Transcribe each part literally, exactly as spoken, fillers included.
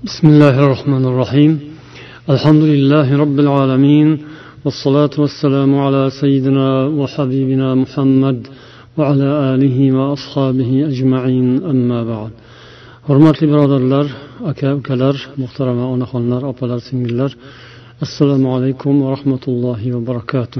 بسم الله الرحمن الرحيم الحمد لله رب العالمين والصلاة والسلام على سيدنا وحبيبنا محمد وعلى آله وأصحابه أجمعين أما بعد. Hurmatli birodarlar, aka ukalar, muhtarama onaxonlar, opalar, singillar, assalomu alaykum va rahmatullohi va barakatuh.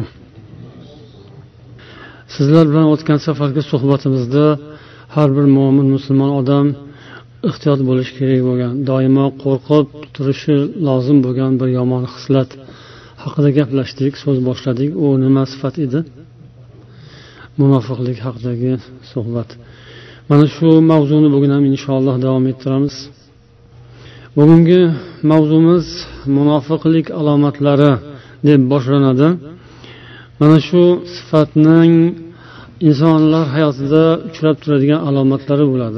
Sizlar bilan o'tgan safargi suhbatimizda har bir mo'min musulmon odam ehtiyot bo'lish kerak bo'lgan, doimo qo'rqib turishi lozim bo'lgan bir yomon xislat haqida gaplashdik, so'z boshladik. U nima sifat edi? Munofiqlik haqidagi suhbat. Mana shu mavzuni bugun ham inshaalloh davom ettiramiz. Bugungi mavzumiz munofiqlik alomatlari deb boshlanadi. Mana shu sifatning insonlar hayotida uchrab turadigan alomatlari bo'ladi.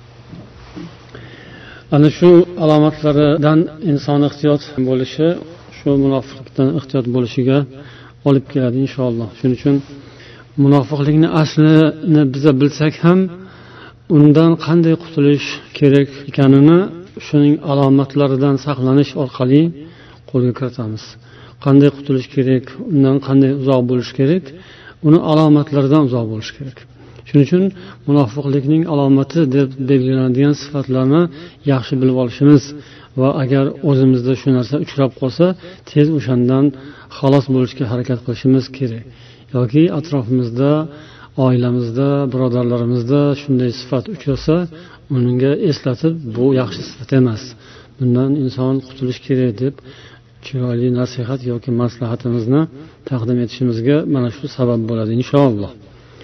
Ana shu alomatlaridan inson ehtiyot bo'lishi, shu munofiqlikdan ehtiyot bo'lishiga olib keladi inshaalloh. Shuning uchun munofiqlikning aslini biz bilsak ham, undan qanday qutulish kerak ekanini shuning alomatlaridan saqlanish orqali qo'lga kiritamiz. Qanday qutulish kerak, undan qanday uzoq bo'lish kerak, uni alomatlaridan uzoq bo'lish kerak. Shuning uchun munofiqlikning alomati deb belgilanadigan sifatlarni yaxshi bilib olishimiz va agar o'zimizda shu narsa uchrab qolsa, tez o'shandan xalos bo'lishga harakat qilishimiz kerak. Yoki atrofimizda, oilamizda, birodarlarimizda shunday sifat uchrasa, unga eslatib, bu yaxshi sifat emas, bundan inson qutulish kerak deb chiroyli nasihat yoki maslahatimizni taqdim etishimizga mana shu sabab bo'ladi inshaalloh.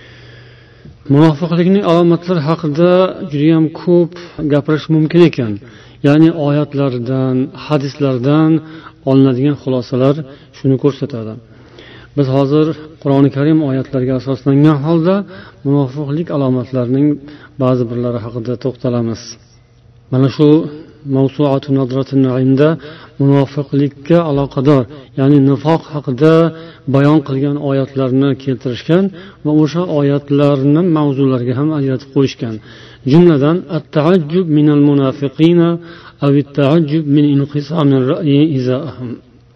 Munofiqlikning alomatlari haqida juda ham ko'p gapirish mumkin ekan. Ya'ni oyatlardan, hadislardan olinadigan xulosalar shuni ko'rsatadi. Biz hozir Qur'oni Karim oyatlariga asoslangan holda munofiqlik alomatlarining ba'zi birlari haqida to'xtalamiz. Mana shu Mavsu'atu Nadratun Naimda munofiqlikka aloqador, ya'ni nifoq haqida bayon qilgan oyatlarni keltirishgan va o'sha oyatlarni mavzularga ham ajratib qo'yishgan. Jumladan at-ta'ajjub minal munafiqina aw at-ta'ajjub min inqisamir ra'yi iza'ahum.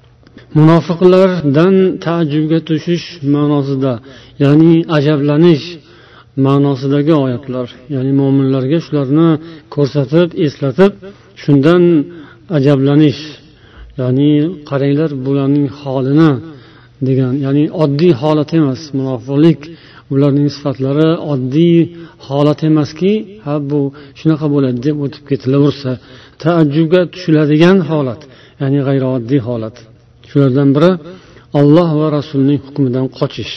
Munofiqlardan ta'ajjubga tushish ma'nosida, ya'ni ajablanish ma'nosidagi oyatlar, ya'ni mu'minlarga shularni ko'rsatib, eslatib, shundan ajablanish, ya'ni qaranglar bularning holini degan, ya'ni oddiy holat emas. Munofiqlik, ularning sifatlari oddiy holat emaski, ha bu shunaqa bo'ladi deb o'tib ketilaversa, ta'ajjubga tushiladigan holat, ya'ni g'ayrioddiy holat. Shulardan biri Alloh va Rasulining hukmidan qochish.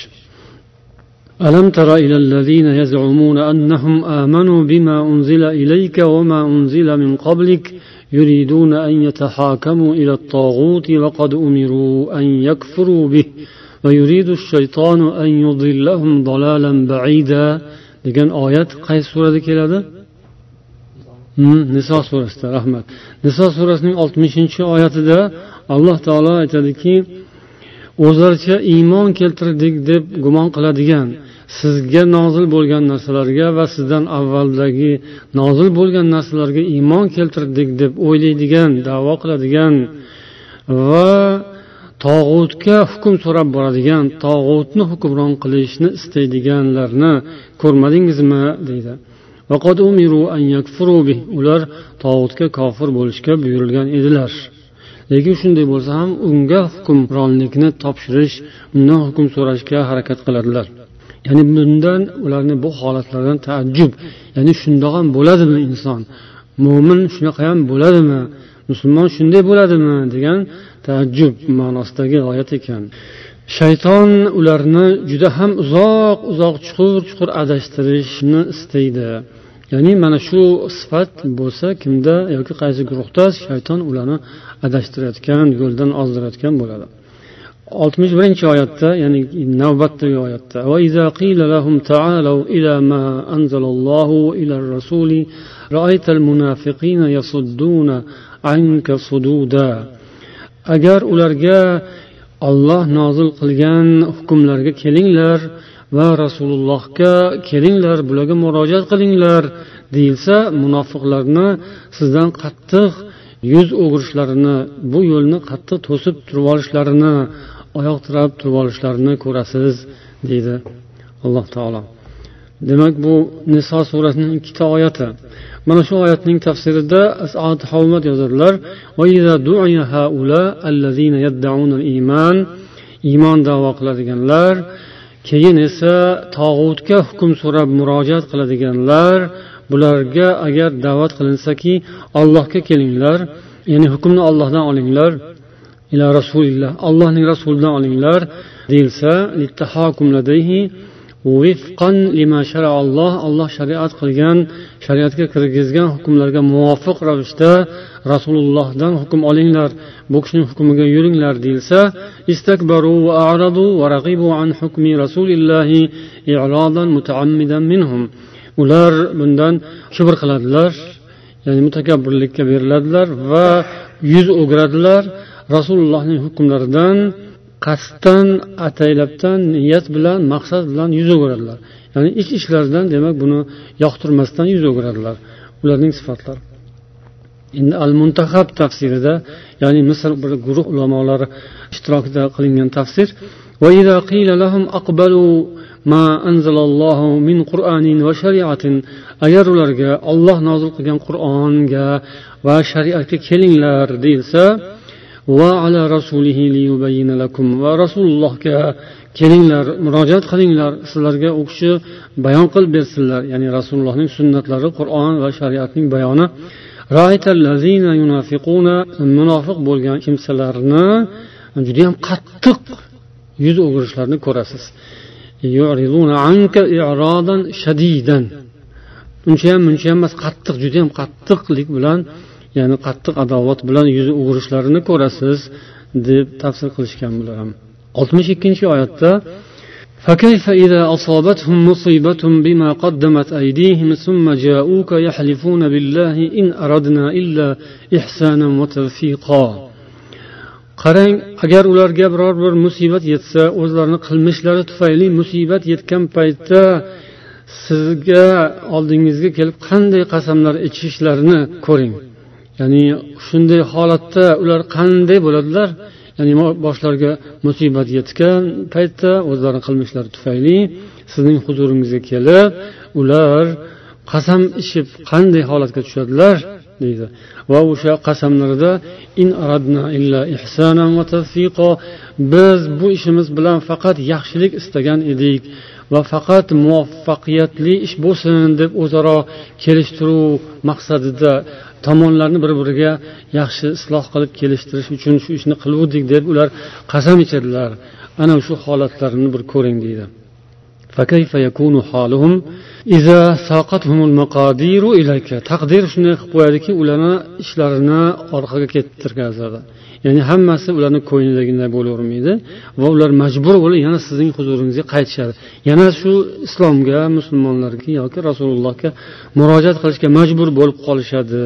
Alam tara ilal ladina yaz'umuna annahum amanu bima unzila ilayka wa ma unzila min qablik yuriduna an yatahakamu ila at-taghut wa qad umiru an yakfuru bih va yuridu ash-shaytanu an yudillahum dalalan ba'ida degan oyat qaysi surada keladi? Hmm, Niso surasida. Rahmat. Niso surasining oltmishinchi oyatida Alloh taolo aytadiki, o'zlaricha iymon keltirdik deb gumon qiladigan, sizga nozil bo'lgan narsalarga va sizdan avvaldagi nozil bo'lgan narsalarga iymon keltirdik deb o'ylaydigan, da'vo qiladigan va tog'utga hukm so'rab boradigan, tog'utni hukmron qilishni istaydiganlarni ko'rmadingizmi deydi. Vaqad umiru an yakfuru bih, ular tog'utga kofir bo'lishga buyurilgan edilar. Lekin shunday bo'lsa ham unga hukmronlikni topshirish, undan hukm so'rashga harakat qiladilar. Ya'ni bundan ularning bu holatlardan ta'ajjub, ya'ni shundoq ham bo'ladimi inson? Mo'min shunaqa ham bo'ladimi? Musulmon shunday bo'ladimi degan ta'ajjub ma'nosidagi oyat ekan. Shayton ularni juda ham uzoq, uzoq chuqur-chuqur adashtirishni istaydi. Ya'ni mana shu sifat bo'lsa kimda yoki qaysi guruhda shayton ularni adashtirayotgan, yo'ldan ozdirayotgan bo'ladi. oltmish birinchi oyatda, ya'ni navbatdagi oyatda, va iza qila lahum ta'alu ila ma anzalallohu ila ar-rasuli ra'aytal munafiqina yasudduna anka sududa. Agar ularga Alloh nozil qilgan hukmlarga kelinglar va Rasulullohga kelinglar, bularga murojaat qilinglar deyilsa, munofiqlarni sizdan qattiq yuz o'girishlarini, bu yo'lni qattiq to'sib turib olishlarini, oyoq tirab turib olishlarini ko'rasiz deydi alloh taolo. Demak, bu Niso surasining ikkita oyati. Mana shu oyatning tafsirida As'ad Havmat yozadilar: "Va iza du'iya haula allazina yad'una al-iman", iymon da'vo qiladiganlar, keyin esa tog'utga hukm so'rab murojaat qiladiganlar, bularga agar da'vat qilinsaki, Allohga kelinglar, ya'ni hukmni Allohdan olinglar, ila rasulillah, Allohning rasulidan olinglar deyilsa, littahakum ladayhi wifqan lima shara Alloh, Alloh shariat qilgan, shariatga kirgizgan hukmlarga muvofiq ravishda Rasulullohdan hukm olinglar, bu kishining hukmiga yuringlar deyilsa, istakbaru va a'radu va raqibu an hukmi rasulillahi i'radan mutaammidan minhum. Ular bundan kibr qiladilar, ya'ni mutakabbirlikka beriladilar va yuz o'giradilar, Rasulullohning hukmlaridan qasddan, ataylabdan, niyat bilan, maqsad bilan yuz o'giradilar. Ya'ni ich ishlaridan, demak, buni yoqtirmasdan yuz o'giradilar. Ularning sifatlari. Endi Al-Muntaxab tafsirida, ya'ni Misr bir guruh ulamolari ishtirokida qilingan tafsir: "Va idza qila lahum aqbalu ma anzalallohu min Qur'anin va shariatin", agar ularga Alloh nozil qilgan Qur'onga va shariatga kelinglar deyilsa, va ala rasulihi liyubayyina lakum, va Rasulullohga kelinglar, murojaat qilinglar, sizlarga u kishi bayon qilib bersinlar, ya'ni Rasulullohning sunnatlari, Qur'on va shariatning bayoni. Ra'aytallazina yunafiquna, munofiq bo'lgan kimsalarni juda ham qattiq yuz o'girishlarini ko'rasiz. Yu'riduna anka i'radan shadidan. Uncha ham muncha ham emas, qattiq, juda ham qattiqlik bilan, ya'ni qattiq adovat bilan yuz o'girishlarini ko'rasiz deb tafsir qilishgan bular ham. oltmish ikkinchi oyatda: "Fakayfa idza asabathum musibatun bima qaddamat aydihim thumma ja'uka yahlifuna billahi in aradna illa ihsanan wa tawfiqa." Qarang, agar ularga biror bir musibat yetsa, o'zlarining qilmishlari tufayli musibat yetgan paytda sizga oldingizga kelib qanday qasamlar ichishlarini ko'ring. Ya'ni shunday holatda ular qanday bo'ladilar? Ya'ni boshlariga musibat yetgan paytda o'zlarining qilmishlari tufayli sizning huzuringizga kelib, ular qasam ichib qanday holatga tushadilar deydi. Va o'sha qasamlarda in aradna illa ihsanan va tawfiqa, biz bu ishimiz bilan faqat yaxshilik istagan edik va faqat muvaffaqiyatli ish bo'lsin deb o'zaro kelishtiruv maqsadida tomonlarni bir-biriga yaxshi isloh qilib kelishtirish uchun shu ishni qiluvdik deb ular qasam ichadilar. Ana shu holatlarini bir ko'ring deydi. Fakayfa yakunu haluhum iza saqatuhumul maqadiru ilayka. Taqdir shunday qilib qo'yadiki, ularni ishlarini orqaga kettirgazadi. Ya'ni hammasi ularning ko'ngildagiday bo'lavermaydi va ular majbur bo'lib yana sizning huzuringizga qaytishadi. Yana shu islomga, musulmonlarga yoki Rasulullohga murojaat qilishga majbur bo'lib qolishadi.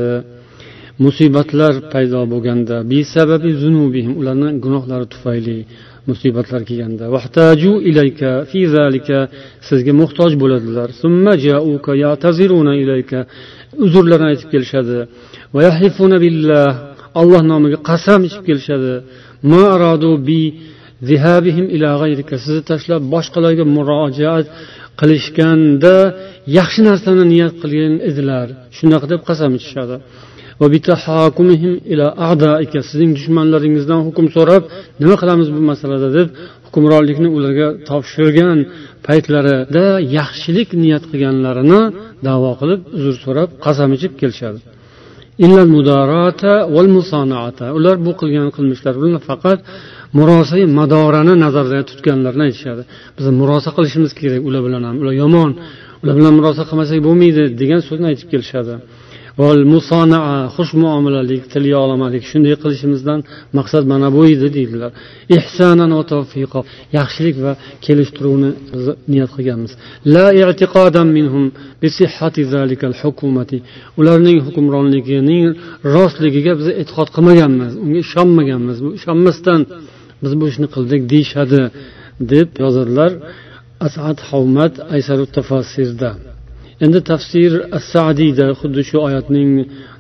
Musibatlar paydo bo'lganda, bi sababi zunubihim, ularning gunohlari tufayli musibatlar kelganda, vahtaju ilayka fi zalika, sizga muhtoj bo'ladilar. Summa ja'uka ya'taziruna ilayka, uzrlarni aytib kelishadi. Va yahlifuna billah, Alloh nomiga qasam ichib kelishadi. Ma aradu bi zihabihim ila ghayrika, sizni tashlab boshqalarga murojaat qilishganda yaxshi narsani niyat qilgan edilar. Shunaqa deb qasam ichishadi. Va bitahakumihim ila a'daika, sizning dushmanlaringizdan hukm so'rab, nima qilamiz bu masalada deb hukmronlikni ularga topshirgan paytlarida yaxshilik niyat qilganlarini da'vo qilib, uzr so'rab, qasam ichib kelishadi. Illal mudarata wal musanaata, ular bu qilgan qilmishlar bilan faqat murosa madorani nazarda tutganlarni aytishadi. Biz murosa qilishimiz kerak ular bilan ham, ular yomon, ular bilan murosa qilmasak bo'lmaydi degan so'zni aytib kelishadi. Val musanaa, xush muomalalik, tilga olmalik, shunday qilishimizdan maqsad mana bu edi deydilar. Ihsanan va tawfiqa, yaxshilik va kelishtiruvni niyat qilganmiz. La i'tiqadan minhum bi sihhati zalikal hukumati, ularning hukmronligining rostligiga biz e'tiqod qilmaganmiz, unga ishonmaganmiz. Bu ishonmasdan biz bu ishni qildik deyshadi deb yozadilar As'ad Havmat Aysarut tafsirda. Endi tafsir As-Sa'diyda xuddi shu oyatning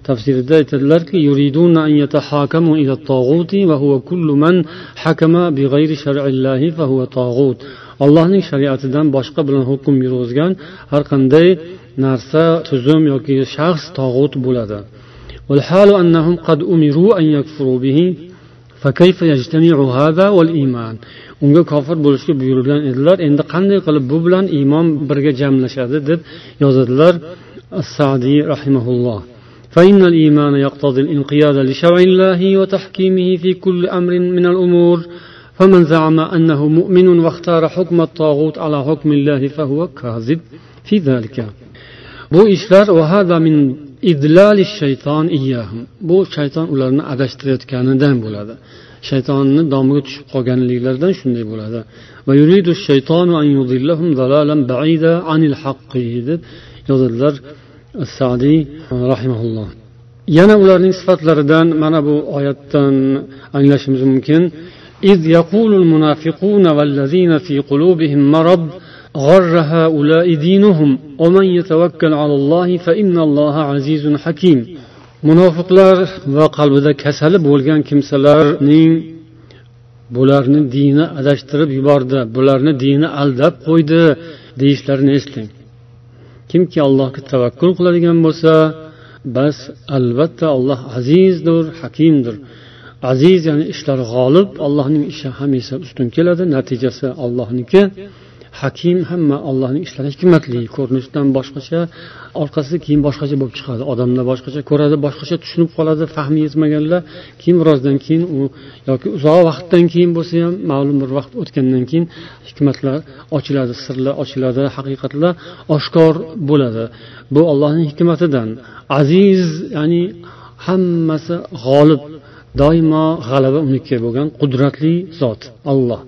tafsirida aytadilarki, yuriduna an yatahakamu ila at-taghuti va huwa kullu man hakama bighayri shar'illahi fa huwa taghut. Allohning shariatidan boshqa bilan hukm yurg'izgan har qanday narsa, tuzum yoki shaxs tog'ut bo'ladi. Wal halu annahum qad umiru an yakfuru bihi fa kayfa yajtami'u hadha wal iman. Unga kofir bo'lishga buyurilgan edilar. Endi qanday qilib bu bilan iymon birga jamlashadi deb yozadilar As-Sa'di rahimahulloh. Fa innal iymana yaqtadi al-inqiyada li shar'illahi wa tahkimihi fi kulli amrin min al-umur. فمن زعم أنه مؤمن واختار حكم الطاغوت على حكم الله فهو كاذب في ذلك. Bu ishlar va hada min idlal shayton iyyahum. Bu shayton ularni adashtirayotganidan bo'ladi. Shaytonning domiga tushib qolganliklaridan shunday bo'ladi. Va yuridu shaytonu an yudillahum dalalan ba'ida anil haqqi deb yozadilar As-Sa'di rahimahulloh. Yana ularning sifatlaridan mana bu oyatdan anglashimiz mumkin. إذ يقول المنافقون والذين في قلوبهم مرض غر هؤلاء دينهم ومن يتوكل على الله فإن الله عزيز حكيم. Munofiqlar va qalbida kasali bo'lgan kimsalarning bularni dini adashtirib yubordi, bularni dini aldab qo'ydi deyishlarini eslang. Kimki Allohga tavakkul qiladigan bo'lsa, bas albatta Alloh azizdir, hakimdir. Aziz ya'ni ishlar g'olib, Allohning ishi hamisha ustun keladi, natijasi Allohniki. Hakim hamma Allohning ishlari hikmatli, ko'rinishdan boshqacha, orqasi keyin boshqacha bo'lib chiqadi. Odamlar boshqacha ko'radi, boshqacha tushunib qoladi, fahmi yetmaganlar. Keyin birozdan keyin u yoki uzoq vaqtdan keyin bo'lsa ham, ma'lum bir vaqt o'tgandan keyin hikmatlar ochiladi, sirlar ochiladi, haqiqatlar oshkor bo'ladi. Bu Allohning hikmatidan. Aziz ya'ni hammasi g'olib, doimo g'alaba uniki bo'lgan qudratli zot Alloh.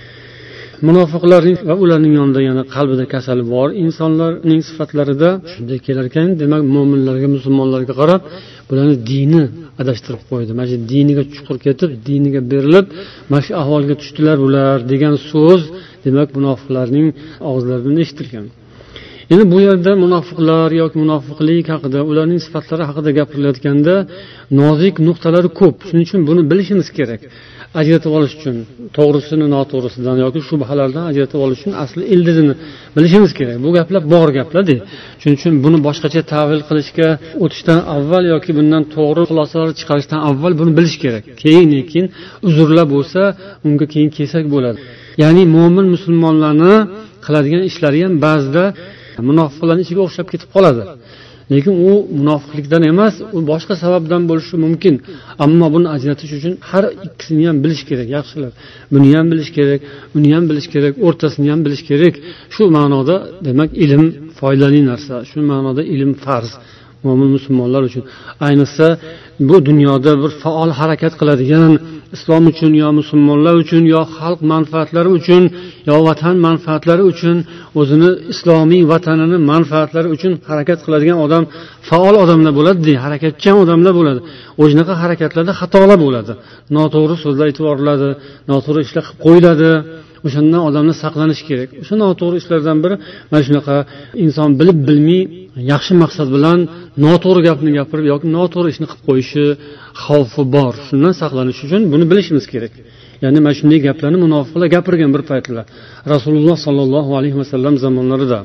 Munofiqlarning va ularning yonida yana qalbida kasali bor insonlarning sifatlarida shunday kelar ekan, demak mo'minlarga, musulmonlarga qarab bularni dini adashtirib qo'ydi. Mana shu diniga chuqur ketib, diniga berilib, mana shu ahvolga tushdilar bular degan so'z demak munofiqlarning og'izlaridan eshitilgan. Endi bu yerda munofiqlar yoki munofiqlik haqida, ularning sifatlari haqida gapirilayotganda nozik nuqtalari ko'p. Shuning uchun buni bilishimiz kerak. Ajratib olish uchun, to'g'risini noto'g'risidan yoki shubhalardan ajratib olish uchun asli ildizini bilishimiz kerak. Bu gaplar bor gaplar-da. Shuning uchun buni boshqacha ta'vil qilishga o'tishdan avval yoki bundan to'g'ri xulosalar chiqarishdan avval buni bilish kerak. Keyin keyin uzrlar bo'lsa, unga keyin kelsak bo'ladi. Ya'ni mo'min musulmonlarni qiladigan ishlari ham ba'zida munofiqlarning ichiga o'xshab ketib qoladi. Lekin u munofiqlikdan emas, u boshqa sababdan bo'lishi mumkin. Ammo buni ajratish uchun har ikkisini ham bilish kerak, yaxshilab. Buni ham bilish kerak, uni ham bilish kerak, o'rtasini ham bilish kerak. Shu ma'noda demak ilm foydali narsa. Shu ma'noda ilm farz mo'min musulmonlar uchun. Ayniqsa bu dunyoda bir faol harakat qiladigan, islom uchun yo musulmonlar uchun yo xalq manfaatlari uchun yo vatan manfaatlari uchun, o'zini islomiy vatanini manfaatlari uchun harakat qiladigan odam faol odamlar bo'ladi, harakatchan odamlar bo'ladi. O'shanaqa harakatlarda xatolar bo'ladi. Noto'g'ri so'zlar aytiboriladi, noto'g'ri ishlar qilib qo'yiladi. O'shandan odamlar saqlanish kerak. O'sha noto'g'ri ishlardan biri mana shunaqa inson bilib bilmay yaxshi maqsad bilan noto'g'ri gapni gapirib yoki noto'g'ri ishni qilib qo'yishi xavfi bor. Shundan saqlanish uchun buni bilishimiz kerak. Ya'ni mana shunday gaplarni munofiqlar gapirgan bir paytlar Rasululloh sollallohu alayhi vasallam zamonlarida.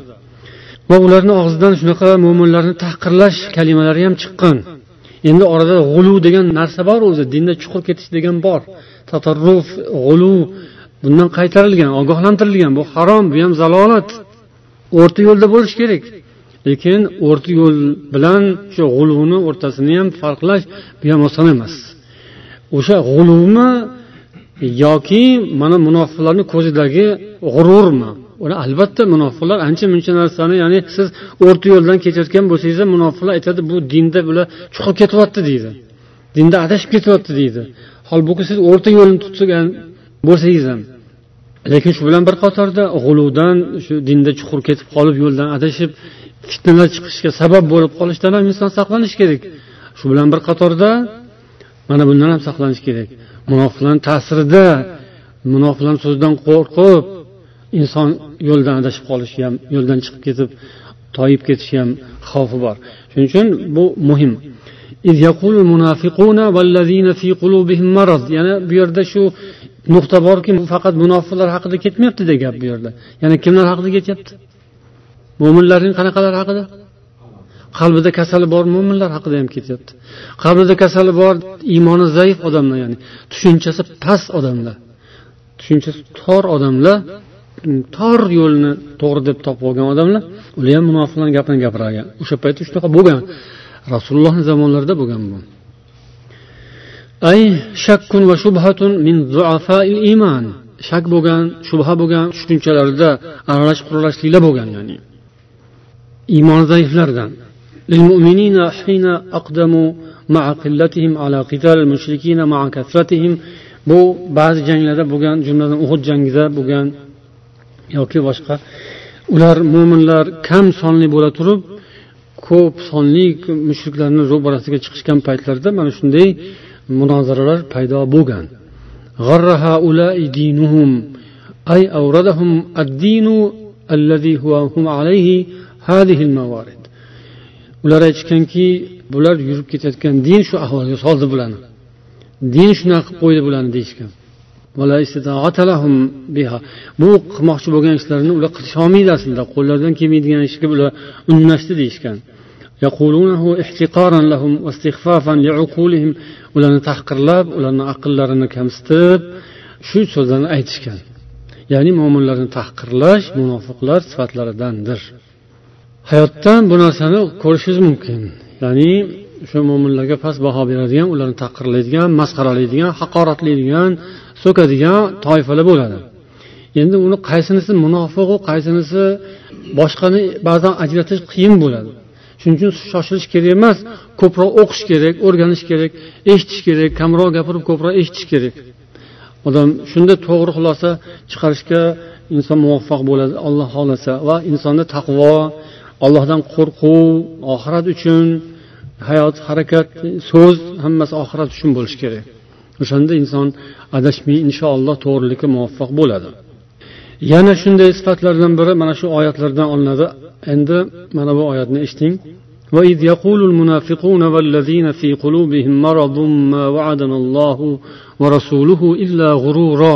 Va ularning og'zidan shunaqa mo'minlarni tahqirlash kalimalari ham chiqqan. Endi orada g'ulu degan narsa bor, o'zi dinda chuqur ketish degan bor. Tatarruf, g'ulu bundan qaytarilgan, ogohlantirilgan. Bu harom, bu ham zalolat. O'rta yo'lda bo'lish kerak. Lekin o'rta yo'l bilan shu g'uluvni o'rtasini ham farqlash bu ham oson emas. O'sha g'uluvmi yoki mana munofiqlarning ko'zidagi g'ururmi? Uni albatta munofiqlar ancha-muncha narsani, ya'ni siz o'rta yo'ldan kechayotgan bo'lsangiz, munofiqlar aytadi, bu dinda bular chuqur ketyapti deydi. Dinda adashib ketyapti deydi. Holbuki siz o'rta yo'lni tutgan bo'lsangiz ham, lekin shu bilan bir qatorda g'uluvdan, shu dinda chuqur ketib qolib, yo'ldan adashib, fitnalar chiqishga sabab bo'lib qolishdan ham inson saqlanish kerak. Shu bilan bir qatorda mana bundan ham saqlanish kerak. Munofiqlarning ta'sirida, munofiqlarning so'zidan qo'rqib inson yo'ldan adashib qolishi ham, yo'ldan chiqib ketib, toyib ketishi ham xavfi bor. Shuning uchun bu muhim. إذ يقول المنافقون والذين في قلوبهم مرض. Yana bu yerda shu nuqta borki, faqat munofiqlar haqida ketmayapti de gap bu yerda. Yana kimlar haqida ketyapti? Mo'minlarning qanaqalar haqida? Qalbida kasali bor mo'minlar haqida ham ketyapti. Qalbida kasali bor, iymoni zaif odamlar, ya'ni tushunchasi past odamlar. Tushunchasi tor odamlar, tor yo'lni to'g'ri deb topib olgan odamlar, ular ham munofiqlarning gapini gapirgan. O'sha paytda shunaqa bo'lgan. Rasulullohning zamonlarida bo'lgan bu. Ay shakkun va shubhatun min du'afa'il iymon. Shak bo'lgan, shubha bo'lgan tushunchalarda aralash quralashliklar bo'lgan, ya'ni iymon zaiflardan. للمؤمنين حين أقدموا مع قلتهم على قتال المشركين مع كثرتهم. Bu ba'zi janglarda bo'lgan, jumladan Uhud jangida bo'lgan yoki boshqa, ular mu'minlar kam sonli bo'la turib ko'p sonli mushriklarning ro'barasiga chiqishgan paytlarda mana shunday munozaralar paydo bo'lgan. Gharraha ulai dinuhum ay awradahum ad-dinu alladhi huwa hum alayhi hadhihi al-mawarid. Ular aytganki, bular yurib ketayotgan din shu ahvolga soldi bularni. Din shuna qilib qo'ydi bularni deyishgan. Wala istita'atalahum biha. Bu qilmoqchi bo'lgan ishlarini ular qilisha olmaydi aslida. Qo'llaridan kelmaydigan ishga bular unnashdi deyishgan. Yaqulunahu ihtiqaran lahum va istighfafan li'uqulihim. Ularni tahqirlab, ularning aqllarini kamsitib, shu so'zlarni aytishgan. Ya'ni mu'minlarni tahqirlash munofiqlar sifatlaridandir. Hayotdan bu narsani ko'rishingiz mumkin. Ya'ni o'sha mu'minlarga past baho beradigan, ularni taqdirlaydigan, masxaralaydigan, haqoratlaydigan, so'kadigan toifalar bo'ladi. Endi uni qaysinisi munofiq, qaysinisi boshqani ba'zan ajratish qiyin bo'ladi. Shuning uchun shoshilish kerak emas, ko'proq o'qish kerak, o'rganish kerak, eshitish kerak, kamroq gapirib ko'proq eshitish kerak. Odam shunda to'g'ri xulosa chiqarishga inson muvaffaq bo'ladi, Alloh xolasa, va insonda taqvo, Allohdan qo'rquv, oxirat uchun hayot, harakat, so'z hammasi oxirat uchun bo'lishi kerak. O'shanda inson adashmay inshaalloh to'g'rilikka muvaffaq bo'ladi. Yana shunday sifatlardan biri mana shu oyatlardan olinadi. Endi mana bu oyatni eshiting. Va iz yaqulul munafiquna vallazina fi qulubihim maradun ma wa'adana Allohu va rasuluhu illa ghurura.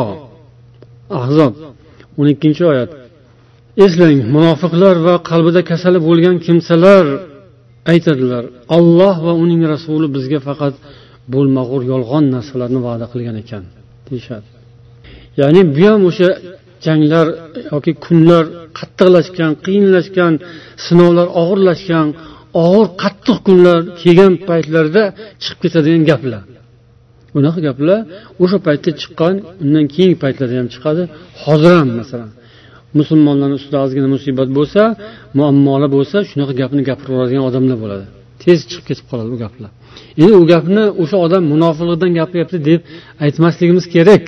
Ahzob o'n ikkinchi oyat. Eslang, munofiqlar va qalbida kasali bo'lgan kimsalar aytadilar, Alloh va uning rasuli bizga faqat bo'lmag'ur yolg'on narsalarni va'da qilgan ekan deyshadi. Ya'ni bu ham o'sha janglar yoki kunlar qattiqlashgan, qiyinlashgan, sinovlar og'irlashgan, og'ir qattiq kunlar kelgan paytlarda chiqib ketadigan gaplar. Bunaqa gaplar o'sha paytda chiqqan, undan keyingi paytlarda ham chiqadi. Hozir ham masalan musulmonlar ustida ozgina musibat bo'lsa, muammolar bo'lsa, shunaqa gapni gapiraveradigan odamlar bo'ladi. Tez chiqib ketib qoladi bu gaplar. Endi u gapni o'sha odam munofiqlikdan gapiryapti deb aytmasligimiz kerak.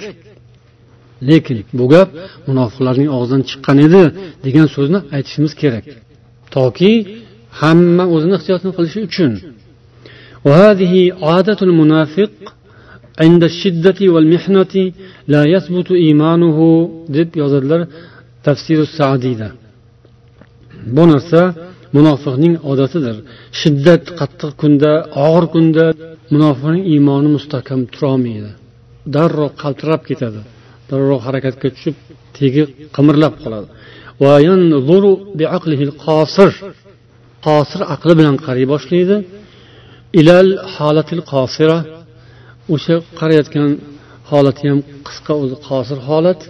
Lekin bu gap munofiqlarning og'zidan chiqqan edi degan so'zni aytishimiz kerak. Toki hamma o'zini ehtiyotini qilishi uchun. Va hadihi odatul munofiq inda shiddati wal mihnati la yathbutu imanuhu deb yozadilar Tafsir Sa'diyda. Bu narsa munofiqning odatidir. Shiddat qattiq kunda, og'ir kunda munofiqning iymoni mustahkam tura olmaydi. Darrov qaltirab ketadi. Darrov harakatga tushib, tegi qimirlab qoladi. Va yanzuru bi'aqlihi al-qasir. Qasir aqli bilan qaray boshlaydi. Ilal holatil qasira. O'sha qarayotgan holati ham qisqa, o'zi qasir holat.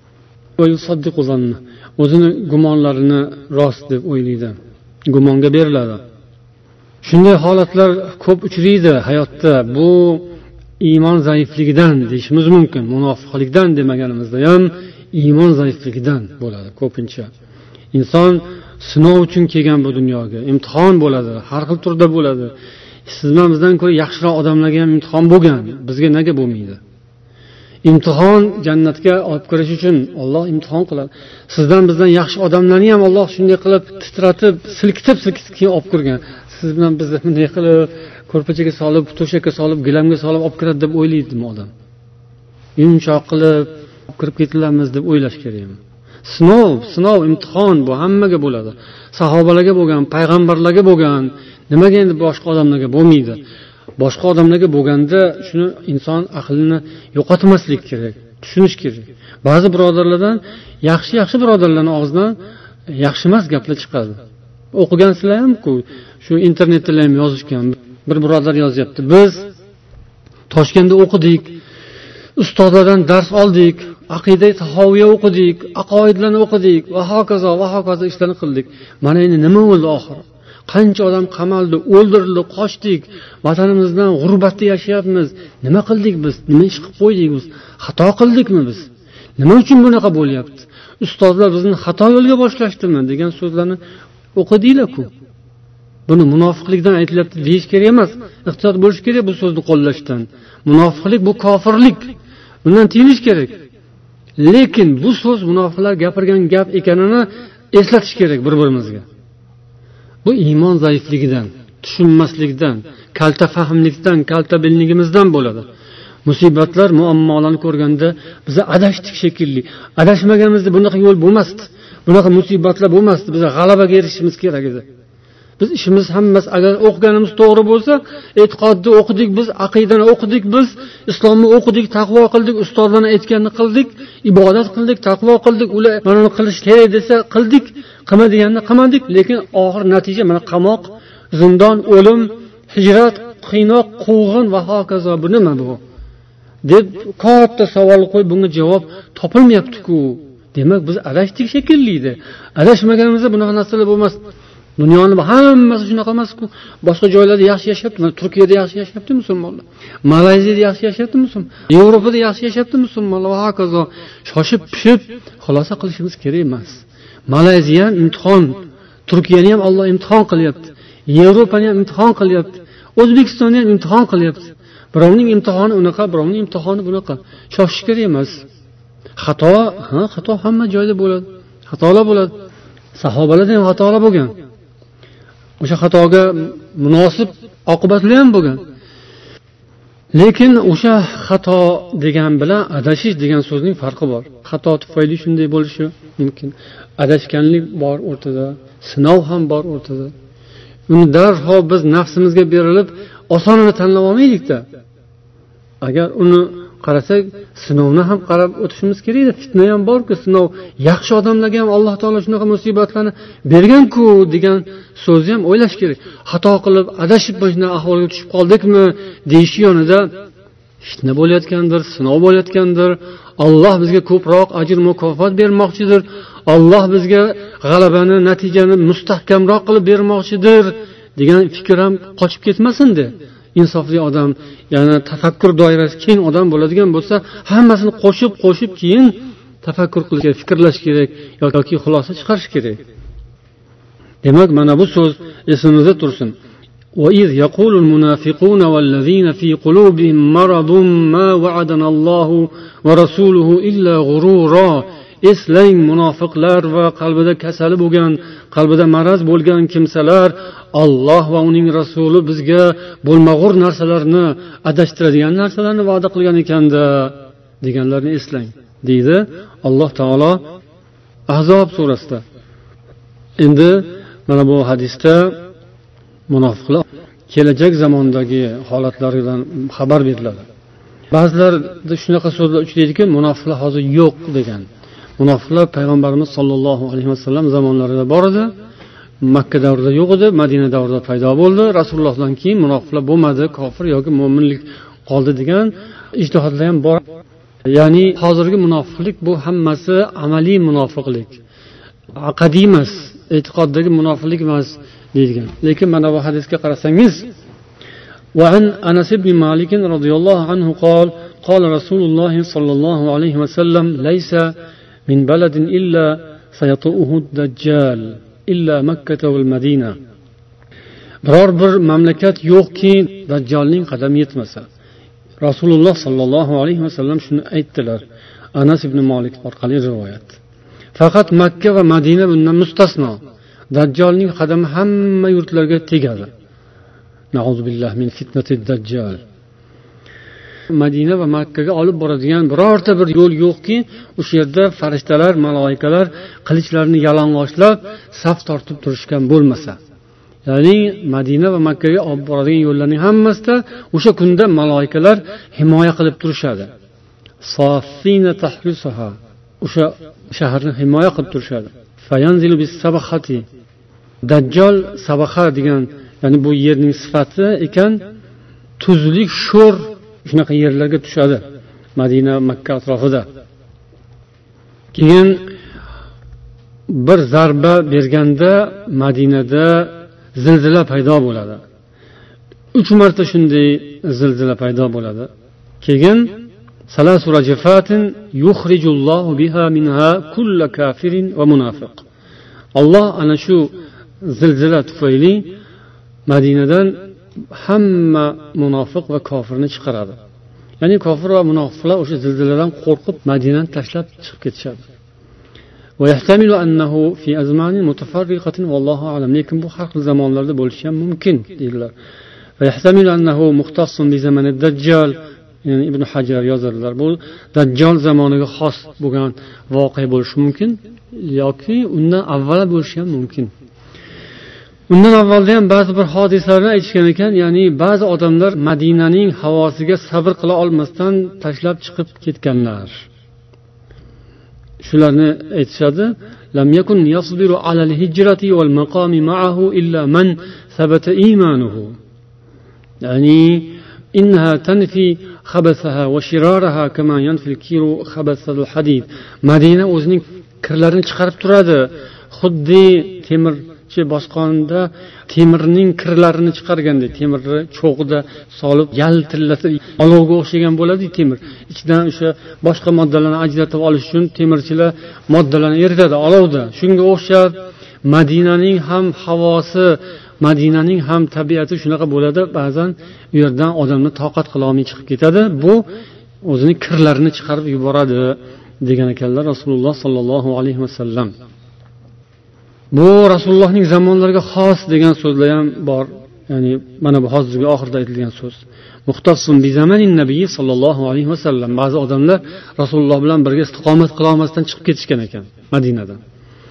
O'zini gumonlarini rost deb o'ylaydi. Gumonga beriladi. Shunday holatlar ko'p uchraydi hayotda. Bu iymon zaifligidan deyishimiz mumkin. Munofiqlikdan demaganimizda ham iymon zaifligidan bo'ladi ko'pincha. Inson sinov uchun kelgan bu dunyoga, imtihon bo'ladi, har xil turda bo'ladi. Sizdan bizdan ko'ra yaxshiroq odamlarga ham imtihon bo'lgan, bizga nega bo'lmaydi? Imtihon jannatga olib kirish uchun Alloh imtihon qiladi. Sizdan bizdan yaxshi odamlarni ham Alloh shunday qilib titratib, silkitib, silkitib keyin olib kirgan. Siz bilan bizni bunday qilib ko'rpachaga solib, to'shakka solib, gilamga solib olib kiradi deb o'ylaydimi odam? Yumshoq qilib kirib ketilamiz deb o'ylash kerakmi? Sinov, sinov, imtihon bu hammaga bo'ladi. Sahobalarga bo'lgan, payg'ambarlarga bo'lgan, nimaga endi boshqa odamlarga bo'lmaydi? boshqa odamlarga bo'lganda shuni inson aqlini yo'qotmaslik kerak, tushunish kerak. Ba'zi birodarlardan yaxshi yaxshi birodarlarning og'zidan yaxshi emas gaplar chiqadi. O'qigansizlar ham-ku, shu internetda ham yozishgan. Bir birodar yozyapti: biz Toshkentda o'qidik, ustozlardan dars oldik, aqida tahoviya o'qidik, aqoidlarni o'qidik va hokazo va hokazo ishlarni qildik. Mana endi nima bo'ldi oxiri? Qancha odam qamaldi, o'ldirildi, qochdik, vatanimizdan g'urbatda yashayapmiz. Nima qildik biz? Nima ish qilib qo'ydik biz? Xato qildikmi biz? Nima uchun bunaqa bo'lyapti? Ustozlar bizni xato yo'lga boshlashdimi degan so'zlarni o'qidinglar-ku. Buni munofiqlikdan aytilyapti deyish kerak emas. Ehtiyot bo'lish kerak bu so'zni qo'llashdan. Munofiqlik bu kofirlik. Bundan tiyilish kerak. Lekin bu so'z munofiqlar gapirgan gap ekanini eslatish kerak bir-birimizga. Bu iymon zaifligidan, tushunmaslikdan, kalta fahmlikdan, kalta billigimizdan bo'ladi. Musibatlar, muammolarni ko'rganda biz adashdik shekilli. Adashmaganimizda bunaqa yo'l bo'lmasdi. Bunaqa musibatlar bo'lmasdi. Biz g'alabaga erishishimiz kerak edi. Biz ishimiz hammasi agar o'qiganimiz to'g'ri bo'lsa, e'tiqodni o'qidik biz, aqidani o'qidik biz, islomni o'qidik, taqvo qildik, ustozlarning aytganini qildik, ibodat qildik, taqvo qildik, ular mana qilish kerak desa qildik, qilma deganini qilmadik, lekin oxir natija mana qamoq, zindon, o'lim, hijrat, qiynoq, quvg'in va hokazo. Bu nima bu? deb katta savol qo'yib bunga javob topilmayapti-ku. Demak biz adashdik shekilli edi. Adashmaganimizda bunaqa narsalar bo'lmas. Dunyoning hammasi shunaqa emas-ku. Boshqa joylarda yaxshi yashayapti. Turkiyada yaxshi yashayapti musulmonlar. Malayziyada yaxshi yashayapti musulmonlar. Yevropada yaxshi yashayapti musulmonlar va hokazo. Shoshib pishib xulosa qilishimiz kerak emas. Malayziya imtihon, Turkiyani ham Alloh imtihon qilyapti. Yevropani ham imtihon qilyapti. O'zbekistonni ham imtihon qilyapti. Birovning imtihoni unaqa, birovning imtihoni bunaqa. Shoshish kerak emas. Xato, ha, xato hamma joyda bo'ladi. Xatolar bo'ladi. Sahobalarda ham xatolar bo'lgan. O'sha xatoga munosib oqibatlar ham bo'lgan. Lekin o'sha xato degan bilan adashish degan so'zning farqi bor. Xato tufayli shunday bo'lishi mumkin. Adashganlik bor o'rtada, sinov ham bor o'rtada. Uni darhol biz nafsimizga berilib osonini tanlab olmaylik-da. Agar uni qarasak, sinovni ham qarab o'tishimiz kerak edi. Fitna ham bor-ku, sinov. Yaxshi odamlarga ham Alloh taolo shunaqa musibatlarni bergan-ku degan so'zni ham o'ylash kerak. Xato qilib, adashib boshqa ahvolga tushib qoldikmi deyish yonida fitna bo'layotgandir, sinov bo'layotgandir. Alloh bizga ko'proq ajr mukofot bermoqchidir. Alloh bizga g'alabani, natijani mustahkamroq qilib bermoqchidir degan fikr ham qochib ketmasin-da. Insofli odam, ya'ni tafakkur doirasi keng odam bo'ladigan bo'lsa, hammasini qo'shib, qo'shib keyin tafakkur qilish kerak, fikrlash kerak yoki xulosa chiqarish kerak. Demak, mana bu so'z esimizda tursin. Wa iz yaqulul munafiquna wallazina fi qulubihim maradun ma wa'adana Allohu va rasuluhu illa ghurura. Eslang, munofiqlar va qalbida kasali bo'lgan, qalbida maraz bo'lgan kimsalar Alloh va uning rasuli bizga bo'lmag'ur narsalarni, adashtiradigan narsalarni va'da qilgan ekanda deganlarni eslang, deydi Alloh taolo Ahzob surasida. Endi mana bu hadisda munofiqlar kelajak zamondagi holatlaridan xabar beriladi. Ba'zilarda shunaqa so'zlar uchraydiki, munofiqlar hozir yo'q degan. Munofiqlar payg'ambarimiz sollallohu alayhi vasallam zamonlarida bor edi. Makka davrida yo'q edi, Madina davrida paydo bo'ldi. Rasulullohdan keyin munofiqlar bo'lmadi, kofir yoki mo'minlik qoldi degan ijtihodlar ham bor. Ya'ni hozirgi munofiqlik bu hammasi amaliy munofiqlik. Aqdiy emas, e'tiqoddagi munofiqlik emas deyilgan. Lekin mana bu hadisga qarasangiz, va an Anas ibn Malik radhiyallohu anhu qol, qala Rasululloh sallallohu alayhi vasallam laysa min baladin illa sayatuhu ad-dajjal illa Makkah va Madina. Biror bir mamlakat yo'qki dajjolning qadami yetmasa. Rasululloh sallallohu alayhi vasallam shuni aytdilar. Anas ibn Malik orqali rivoyat. Faqat Makka va Madina bundan mustasno. Dajjolning qadami hamma yurtlarga tegadi. Nauzubillah min fitnatid dajjal. Madina va Makkaga olib boradigan birorta bir yo'l yo'qki, o'sha yerda farishtalar, maloikalar qilichlarini yalang'ochlab saf tortib turishgan bo'lmasa. ya'ni Madina va Makkaga olib boradigan yo'llarning hammasida o'sha kunda maloikalar himoya qilib turishadi. Safina tahrisaha, o'sha shaharni himoya qilib turishadi. Fayanzilu bis-sabahati, Dajjal sabaha degan, ya'ni bu yerning sifati ekan, tuzlik, sho'r shunaqa yerlarga tushadi Madina, Makka atrofida. Keyin bir zarba berganda Madinada zilzila paydo bo'ladi. uch marta shunday zilzila paydo bo'ladi. Keyin salasu rajafatin yukhrijullohu biha minha kull kafirin va munafiq. Alloh ana shu zilzila tufayli Madinadan hamma munofiq va kofirni chiqaradi. Ya'ni kofir va munofiqlar o'sha zilziladan qo'rqib Madinani tashlab chiqib ketishadi. Va yahtamilu annahu fi azmanin mutafarriqatin vallohu a'lam. Lekin bu har xil zamonlarda bo'lishi ham mumkin deydilar. Va yahtamilu annahu muxtassun bi zamanid dajjal. Yani Ibn Hajar yozarlar, bu Dajjal zamoniga xos bo'lgan voqea bo'lishi mumkin yoki undan avval bo'lishi ham mumkin. Undan avvalda ham ba'zi bir hodisalarni aytishgan ekan, ya'ni ba'zi odamlar Madinaning havosiga sabr qila olmasdan tashlab chiqib ketganlar. Shularni aytishadi. Lam yakun yasbiru ala al-hijrati wal maqami ma'ahu illa man thabata imanuhu. Ya'ni innaha tanfi khabathaha wa shiraraha kama yanfi al-kiru khabathal hadid. Madina o'zining kirlarini chiqarib turadi. Xuddi temirchi bosqonda temirning kirlarini chiqarganda, temirni cho'g'ida solib yaltillatib olovga o'xshagan bo'ladi temir. Ichidan o'sha boshqa moddalarni ajratib olish uchun temirchilar moddalarni eritadi olovda. Shunga o'xshab Madinaning ham havosi, Madinaning ham tabiati shunaqa bo'ladi. Ba'zan u yerdan odamni toqat qila olmay chiqib ketadi. Bu o'zining kirlarini chiqarib yuboradi degan ekanlar Rasululloh sallallohu alayhi vasallam. Bu Rasulullohning zamonlariga xos degan so'zlar ham bor. Ya'ni mana bu hozirgi oxirida aytilgan so'z. Muxtassun bi zamanin nabiy sallallohu alayhi vasallam. Ba'zi odamlar Rasululloh bilan birga istiqomat qila olmasdan chiqib ketishgan ekan Madinadan.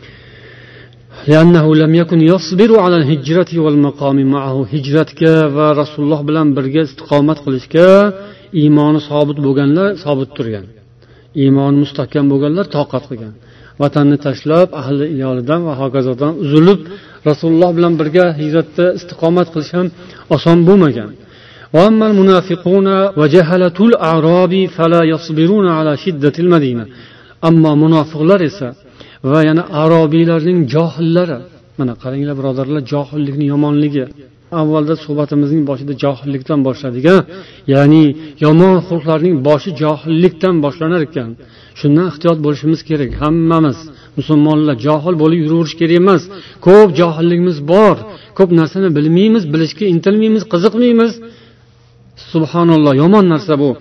لأنه لم يكن يصبر على الهجرة والمقام معه. Hijratga va Rasululloh bilan birga istiqomat qilishga iymoni sobit bo'lganlar sobit turgan. Iymoni mustahkam bo'lganlar toqat qilgan. Vatanni tashlab, ahli iyolidan va hokazodan uzilib Rasululloh bilan birga hijratda istiqomat qilish ham oson bo'lmagan. Va ammal munafiquna va jahalatul a'rabi fala yasbiruna ala shiddatil madina. Ammo munofiqlar esa va yana arobiylarning johillari, mana qaranglar birodarlar, johillikning yomonligi. Avvalda suhbatimizning boshida johillikdan boshladik-a, ya'ni yomon xulqlarning boshi johillikdan boshlanar ekan. Shundan ehtiyot bo'lishimiz kerak. Hammamiz musulmonlar johil bo'lib yuraverish kerak emas. Ko'p johilligimiz bor. Ko'p narsani bilmaymiz, bilishga intilmaymiz, qiziqmaymiz. Subhanalloh, yomon narsa bu.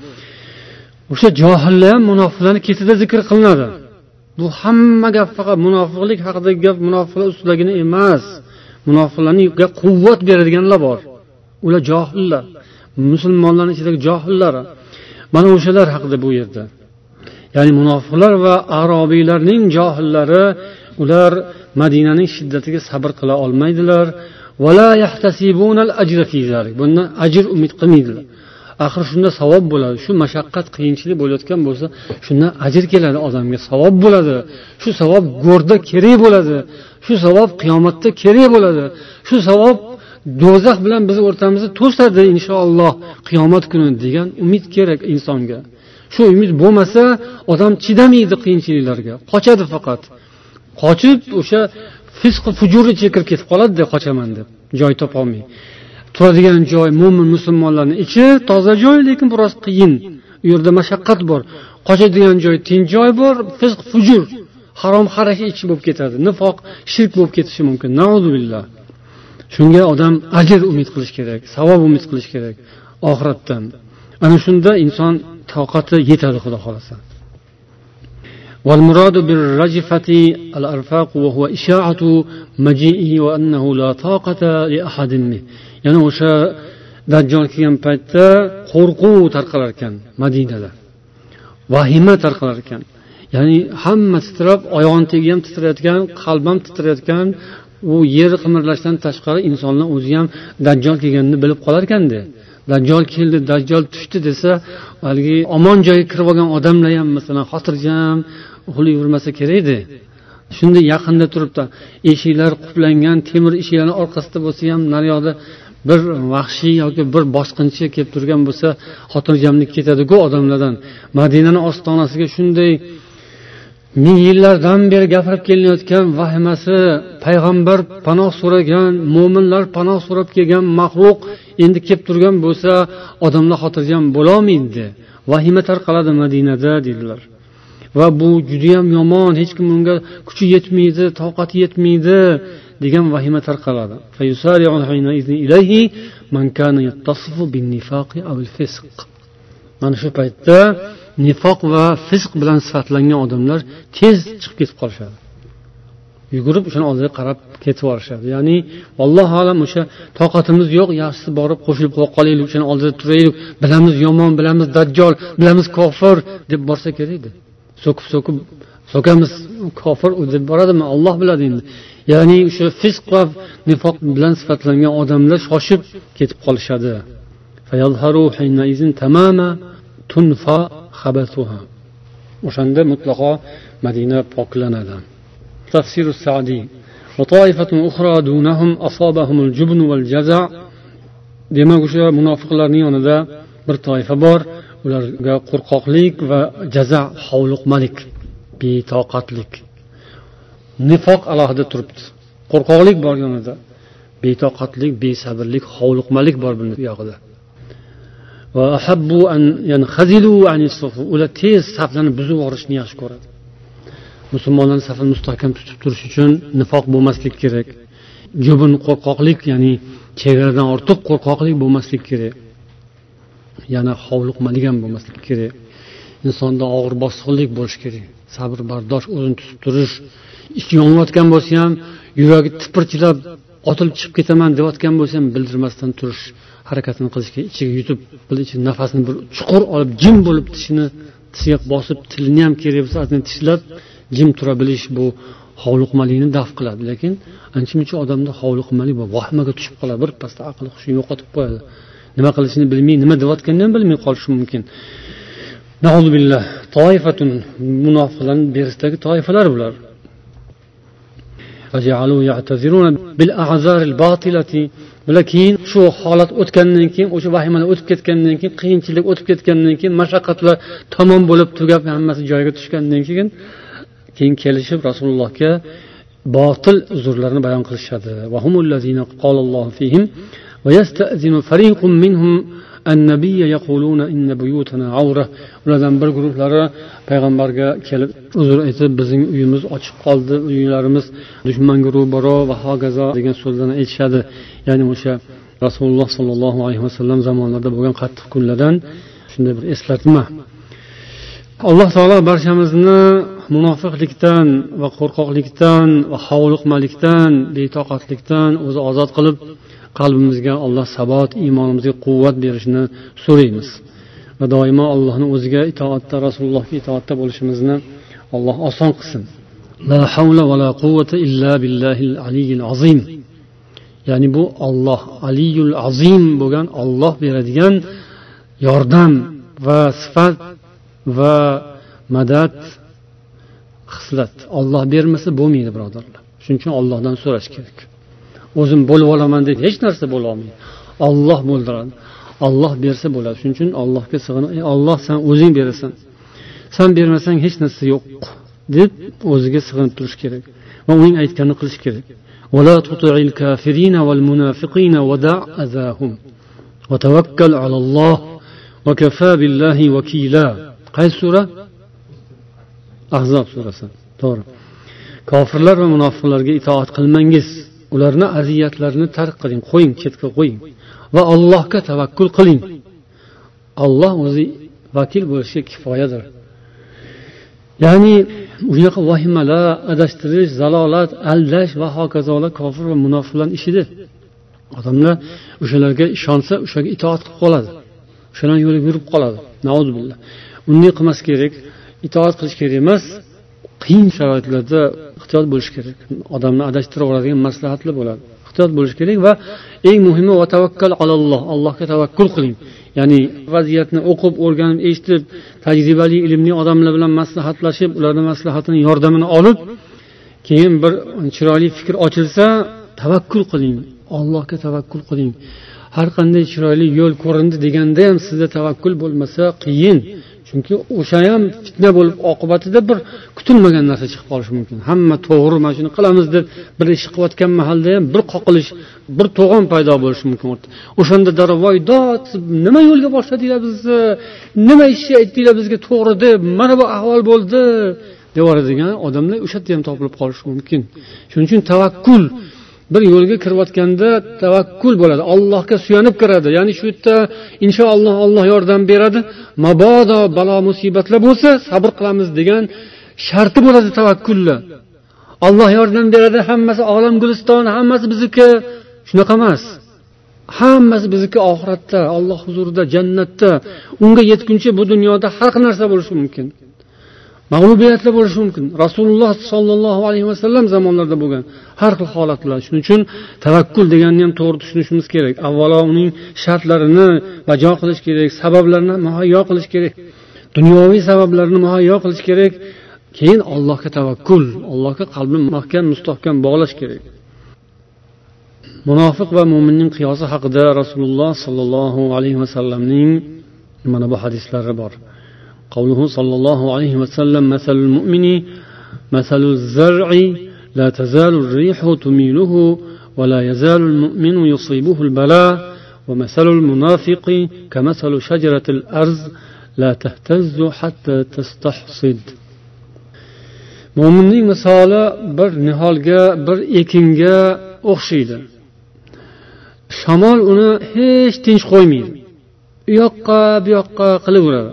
O'sha johillar ham munofiqlarning ketida zikr qilinadi. Bu hamma gap faqat munofiqlik haqidagi gap, munofiqlar ustidagina emas. Munofiqlarga quvvat beradiganlar bor. Ular johillar. Musulmonlarning ichidagi johillar. Mana o'shalar haqida bu yerda. Ya'ni munofiqlar va arobiylarning johillari, ular Madinaning shiddatiga sabr qila olmaydilar. Va la yahtasibuna al-ajra fi zalik. Bundan ajr umid qilmaydilar. Axir shunda savob bo'ladi. Shu mashaqqat, qiyinchilik bo'layotgan bo'lsa, shundan ajr keladi odamga, savob bo'ladi. Shu savob go'rda kerak bo'ladi. Shu savob qiyomatda kerak bo'ladi. Shu savob do'zax bilan bizni o'rtamizda to'sadi inshaalloh qiyomat kuni degan umid kerak insonga. Shu umid bo'lmasa, odam chidamaydi qiyinchiliklarga, qochadi faqat. Qochib o'sha fisq fujuriga kirib ketib qoladi-da, qochaman deb, joy topa olmay. Turadigan joy mo'min musulmonlarning ichi toza joy, lekin biroz qiyin. U yerda mashaqqat bor. Qochadigan joy tinch joy bor, fisq fujur, harom xarash ichi bo'lib ketadi. Nifoq, shirk bo'lib ketishi mumkin. Nauzubillah. Shunga odam ajr umid qilish kerak, savob umid qilish kerak oxiratdan. Ana shunda inson toqati yetadi, xudo xolasa. Wal muradu bir rajfati al arfaq wa huwa isha'atu maji'ihi wa annahu la taqata li ahadin min. Yana o'sha Dajjal kelgan paytda qo'rquv tarqalar ekan Madinada. Vahima tarqalar ekan. Ya'ni hamma titrab, oyog'ini tegi ham titrayotgan, qalb ham titrayotgan, u yer qimirlashdan tashqari insonlar o'zi ham dajjol kelganini bilib qolar ekanda. Dajjol keldi, dajjol tushdi desa, haligi omon joyga kirib olgan odamlar ham masalan xotirjam uxlayvermasa kerak edi. Shunday yaqinda turibdi, eshiklar quplangan, temir eshiklarning orqasida bo'lsa ham naryoqda bir vahshiy yoki bir bosqinchi kelib turgan bo'lsa, xotirjamlik ketadi-ku odamlardan. Madinaning ostonasiga shunday ming yillardan beri gapirib kelinayotgan vahimasi, payg'ambar panoh so'ragan, mo'minlar panoh so'rab kelgan maxluq endi kelib turgan bo'lsa, odamlar xotirjam bo'la olmaydi. Vahima tarqaladi Madinada dedilar. Va bu juda ham yomon, hech kim unga kuchi yetmaydi, toqati yetmaydi degan vahima tarqaladi. Mana shu paytda nifoq va fisq bilan sifatlangan odamlar tez chiqib ketib qolishadi. Yugurib o'sha oldiga qarab ketib borishadi. Ya'ni vallohu alam o'sha toqatimiz yo'q, yaxshisi borib qo'shilib qolaylik, o'sha oldida turaylik, bilamiz yomon, bilamiz dajjol, bilamiz kofir deb borsa kerak edi. So'kib-so'kib so'kamiz kofir deb boradimi? Alloh biladi endi. Ya'ni o'sha fisq va nifoq bilan sifatlangan odamlar shoshib ketib qolishadi. Fayazharu hayna izin tamama tunfa khabatuha. O'shanda mutlaqo Madina poklanadi. Tafsir as-Sa'di va toifatun ukhra dunahum asabahum al-jubn wal-jaza'. Demak, o'sha munofiqlarning yonida bir toifa bor, ularga qo'rqoqlik va jaza, hovliqmalik, betoqatlik. Nifoq alohida turibdi. Qo'rqoqlik bor yonida, betoqatlik, besabrlik, hovliqmalik bor bu yoqda. Va ahabbu an yanxazilu anis-suf. Ular tez saflarni buzib yuborishni yaxshi ko'radi. Musulmonlar safini mustahkam tutib turish uchun nifoq bo'lmaslik kerak. Jubn, qo'rqoqlik, ya'ni chegaradan ortiq qo'rqoqlik bo'lmaslik kerak. Yana hovliqmalik ham bo'lmaslik kerak. Insonda og'ir bosiqlik bo'lishi kerak. Sabr, bardosh, o'zini tutib turish. Ichi yonayotgan bo'lsa ham, yuragi tipirchilab otilib chiqib ketaman deyotgan bo'lsa ham bildirmasdan turish harakatini qilishga, ichiga yutib, bir ichi nafasni bir chuqur olib, jim bo'lib tishini tishiga bosib, tilini ham kerak bo'lsa azdan tishlab jim tura bilish bu hovliqmalikni daf qiladi. Lekin ancha-muncha odamda hovliqmalik bor, vahmaga tushib qoladi, bir pasda aql hushini yo'qotib qo'yadi. Nima qilishini bilmay, nima deyotganini ham bilmay qolishi mumkin. Na'udzu billah. Toifatun munofiqlarning berisidagi toifalar bular. Faj'alu ya'taziruna bil a'zar al batilati. Lekin shu holat o'tgandan keyin, o'sha vahimalar o'tib ketgandan keyin, qiyinchilik o'tib ketgandan keyin, mashaqqatlar tamom bo'lib tugab, hammasi joyiga tushgandan keyin keyin kelishib Rasulullohga botil uzrlarni bayon qilishadi. Va humul ladzina qalallohu fihim va yasta'zinu fariqun minhum an-nabiy yaquluna inna buyutana awra. Ulardan bir guruhlari payg'ambarga kelib uzr aytib, bizning uyimiz ochiq qoldi, uylarimiz dushmanga ro'baro va hokazo degan so'zlarni aytishadi. Ya'ni o'sha Rasululloh sollallohu alayhi vasallam zamonlarida bo'lgan qattiq kunlardan shunday bir eslatma. Alloh taolo barchamizni munofiqlikdan va qo'rqoqlikdan va hovliqmalikdan, betoqatlikdan o'zi ozod qilib, qalbimizga Alloh sabot, iymonimizga quvvat berishini so'raymiz. Va doimo Allohning o'ziga itoatda, Rasulullohga itoatda bo'lishimizni Alloh oson qilsin. La havla va la quvvata illa billahil aliyyil azim. Ya'ni bu Alloh Aliyul Azim bo'lgan Alloh beradigan yordam va sifat va madad xislat. Alloh bermasa bo'lmaydi, birodarlar. Shuning uchun Allohdan so'rash kerak. O'zim bo'lib olaman deb hech narsa bo'la olmaydi. Alloh bo'ldiradi. Alloh bersa bo'ladi. Shuning uchun Allohga sig'inib, "Ey Alloh, sen o'zing berasan. Sen bermasang hech narsa yo'q" deb o'ziga sig'inib turish kerak va uning aytganini qilish kerak. ولا تطع الكافرين والمنافقين ودع أذاهم وتوكل على الله وكفى بالله وكيلا. Qaysi sura? Ahzob surasi. To'g'ri. Kofirlar va munofiqlarga itoat qilmangiz, ularni aziyatlarini tark qiling, qo'ying, chetga qo'ying va Allohga tavakkul qiling. Alloh o'zi vakil bo'lishga kifoyadir. Ya'ni unaqa vahimalar, adashtirish, zalolat, aldash va hokazolar kofir va munofiqlarning ishidir. Odamlar o'shalarga ishonsa, o'shaga itoat qilib qoladi. O'shalarning yo'liga yurib qoladi. Nauzubillah. Unday qilmas kerak, itoat qilish kerak emas. qiyin sharoitlarda ehtiyot bo'lish kerak. Odamni adashtiraveradigan maslahatlar bo'ladi. Ehtiyot bo'lish kerak va eng muhimi va tavakkal alalloh. Allohga tavakkul qiling. Ya'ni vaziyatni o'qib, o'rganib, eshitib, tajribali, ilmli odamlar bilan maslahatlashib, ularning maslahatini, yordamini olib, keyin bir chiroyli fikr ochilsa, tavakkul qiling. Allohga tavakkul qiling. Har qanday chiroyli yo'l ko'rindi deganda ham sizda tavakkul bo'lmasa qiyin. Chunki o'sha ham fitna bo'lib oqibatida bir kutilmagan narsa chiqib qolishi mumkin. Hamma to'g'ri mana shuni qilamiz deb bir ish qilayotgan mahalda ham bir qoqilish, bir to'g'on paydo bo'lishi mumkin. O'shanda daravoy dod, nima yo'lga boshladinglar bizni? Nima ish aytdinglar bizga to'g'ri deb, mana bu ahvol bo'ldi devoradigan odamlar o'sha yerda ham topilib qolishi mumkin. Shuning uchun tavakkul bir yo'lga kirayotganda tavakkul bo'ladi. Allohga suyanib kiradi. Ya'ni shu yerda inshaalloh Alloh yordam beradi. Mabodo balo musibatlar bo'lsa, sabr qilamiz degan sharti bo'ladi tavakkullar. Alloh yordam beradi, hammasi olam guliston, hammasi bizniki. Shunaqa emas. Hammasi bizniki oxiratda, Alloh huzurida, jannatda. Unga yetguncha bu dunyoda har xil narsa bo'lishi mumkin. Mag'lubiyatlar bo'lishi mumkin. Rasululloh sollallohu alayhi vasallam zamonlarida bo'lgan har xil holatlar. Shuning uchun tavakkul deganni ham to'g'ri tushunishimiz kerak. Avvalo uning shartlarini bajo qilish kerak, sabablarini muhayyo qilish kerak. Dunyoviy sabablarni muhayyo qilish kerak. Keyin Allohga tavakkul, Allohga qalbni mahkam, mustahkam bog'lash kerak. Munofiq va mu'minning qiyosi haqida Rasululloh sollallohu alayhi vasallamning mana bu hadislari bor. قوله صلى الله عليه وسلم مثل المؤمن مثل الزرع لا تزال الريح تميله ولا يزال المؤمن يصيبه البلاء ومثل المنافق كمثل شجرة الأرز لا تهتز حتى تستحصد. Mo'minning misoli bir niholga, bir ekinga o'xshaydi. Shamol uni hech tinch qo'ymaydi. U yoqqa, bu yoqqa qilaveradi.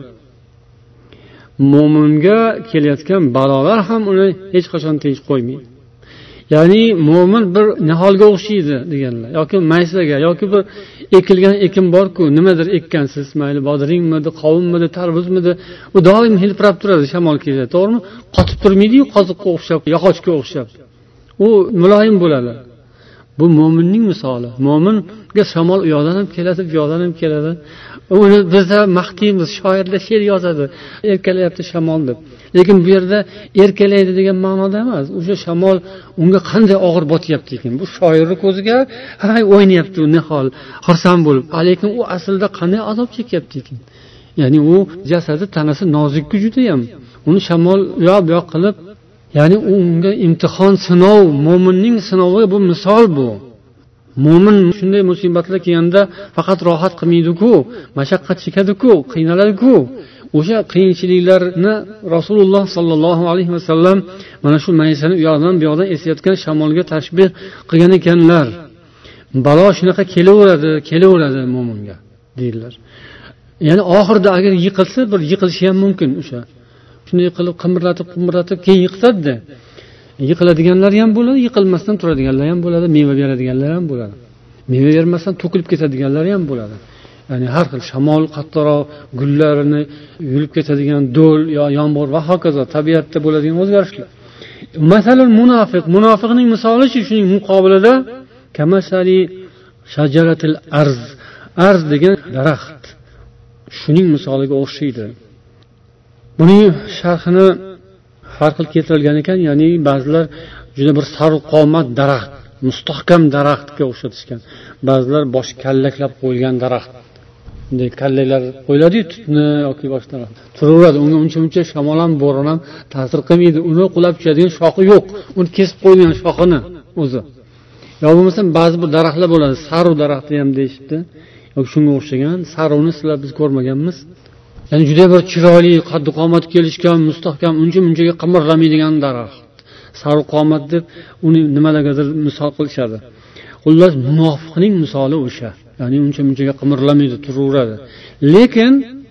Mo'minga kelayotgan balolar ham uni hech qachon tinch qo'ymaydi. Ya'ni mo'min bir niholga o'xshaydi deganlar, yoki maysaga, yoki bir ekilgan ekin bor-ku, nimadir ekkansiz, mayli bodiringmidi, qovunmidi, tarvuzmidi, u doim hilpirab turadi shamol kelsa, to'g'rimi? Qotib turmaydi-yu, qoziqqa o'xshab, yog'ochga o'xshab. U muloyim bo'ladi. Bu mo'minning misoli. Mo'minga shamol u yoqdan ham keladi, bu yoqdan ham keladi. Uni bizda maqtaymiz, shoirlar she'r yozadi, erkalayapti shamol deb. Lekin bu yerda erkalaydi degan ma'noda emas. O'sha shamol unga qanday og'ir botyapti ekan. Bu shoirning ko'ziga hay o'ynayapti u nihol, xursand bo'lib. Lekin u aslida qanday azob chekyapti ekan. Ya'ni u jasadi, tanasi nozik-ku juda ham. Uni shamol u yoq bu yoq qilib, ya'ni unga imtihon, sinov, mo'minning sinovi bu misol bu. Mo'min shunday musibatlar kelganda faqat rohat qilmaydi-ku, mashaqqat chekadi-ku, qiynaladi-ku. O'sha qiyinchiliklarni Rasululloh sollallohu alayhi vasallam mana shu maysani u yoqdan bu yoqdan esayotgan shamolga tashbih qilgan ekanlar. Balo shunaqa kelaveradi, kelaveradi mo'minga deydilar. Ya'ni oxirida agar yiqilsa, bir yiqilishi ham mumkin o'sha. Shunday qilib qimirlatib, qimirlatib keyin yiqitadi. Yiqiladiganlar ham bo'ladi, yiqilmasdan turadiganlar ham bo'ladi, meva beradiganlar ham bo'ladi. Meva bermasdan to'kilib ketadiganlar ham bo'ladi. Ya'ni har xil shamol qattiqroq gullarini yulib ketadigan do'l yo yomg'ir va hokazo tabiatda bo'ladigan o'zgarishlar. Masalan, munofiq, munofiqning misoli shuning muqobilida kamasali shajaratil arz. Arz degan daraxt. Shuning misoliga o'xshaydi. Buning sharhini har xil keltirilgan ekan, ya'ni ba'zilar juda bir sarvqomat daraxt, mustahkam daraxtga o'xshatishgan. Ba'zilar bosh kallaklab qo'yilgan daraxt. Bunday kallalar qo'yiladi, tutni yoki boshqa. Turaveradi, unga uncha-muncha shamol ham, bo'ron ham ta'sir qilmaydi. Uni qulab tushadigan shoxi yo'q. Uni kesib qo'ygan shoxini o'zi. Yo bo'lmasa ba'zi bir daraxtlar bo'ladi, saru daraxti ham deyishdi. Yoki shunga o'xshagan, saruni sizlar biz ko'rmaganmiz. Ya'ni juda bir chiroyli, qaddi qomat kelishgan, mustahkam, uncha-munchaga qimirlamaydigan daraxt. Sarvqomat deb uni nimalargadir misol qilishadi. Xullas, munofiqning misoli o'sha. Ya'ni uncha-munchaga qimirlamaydi, turaveradi. Lekin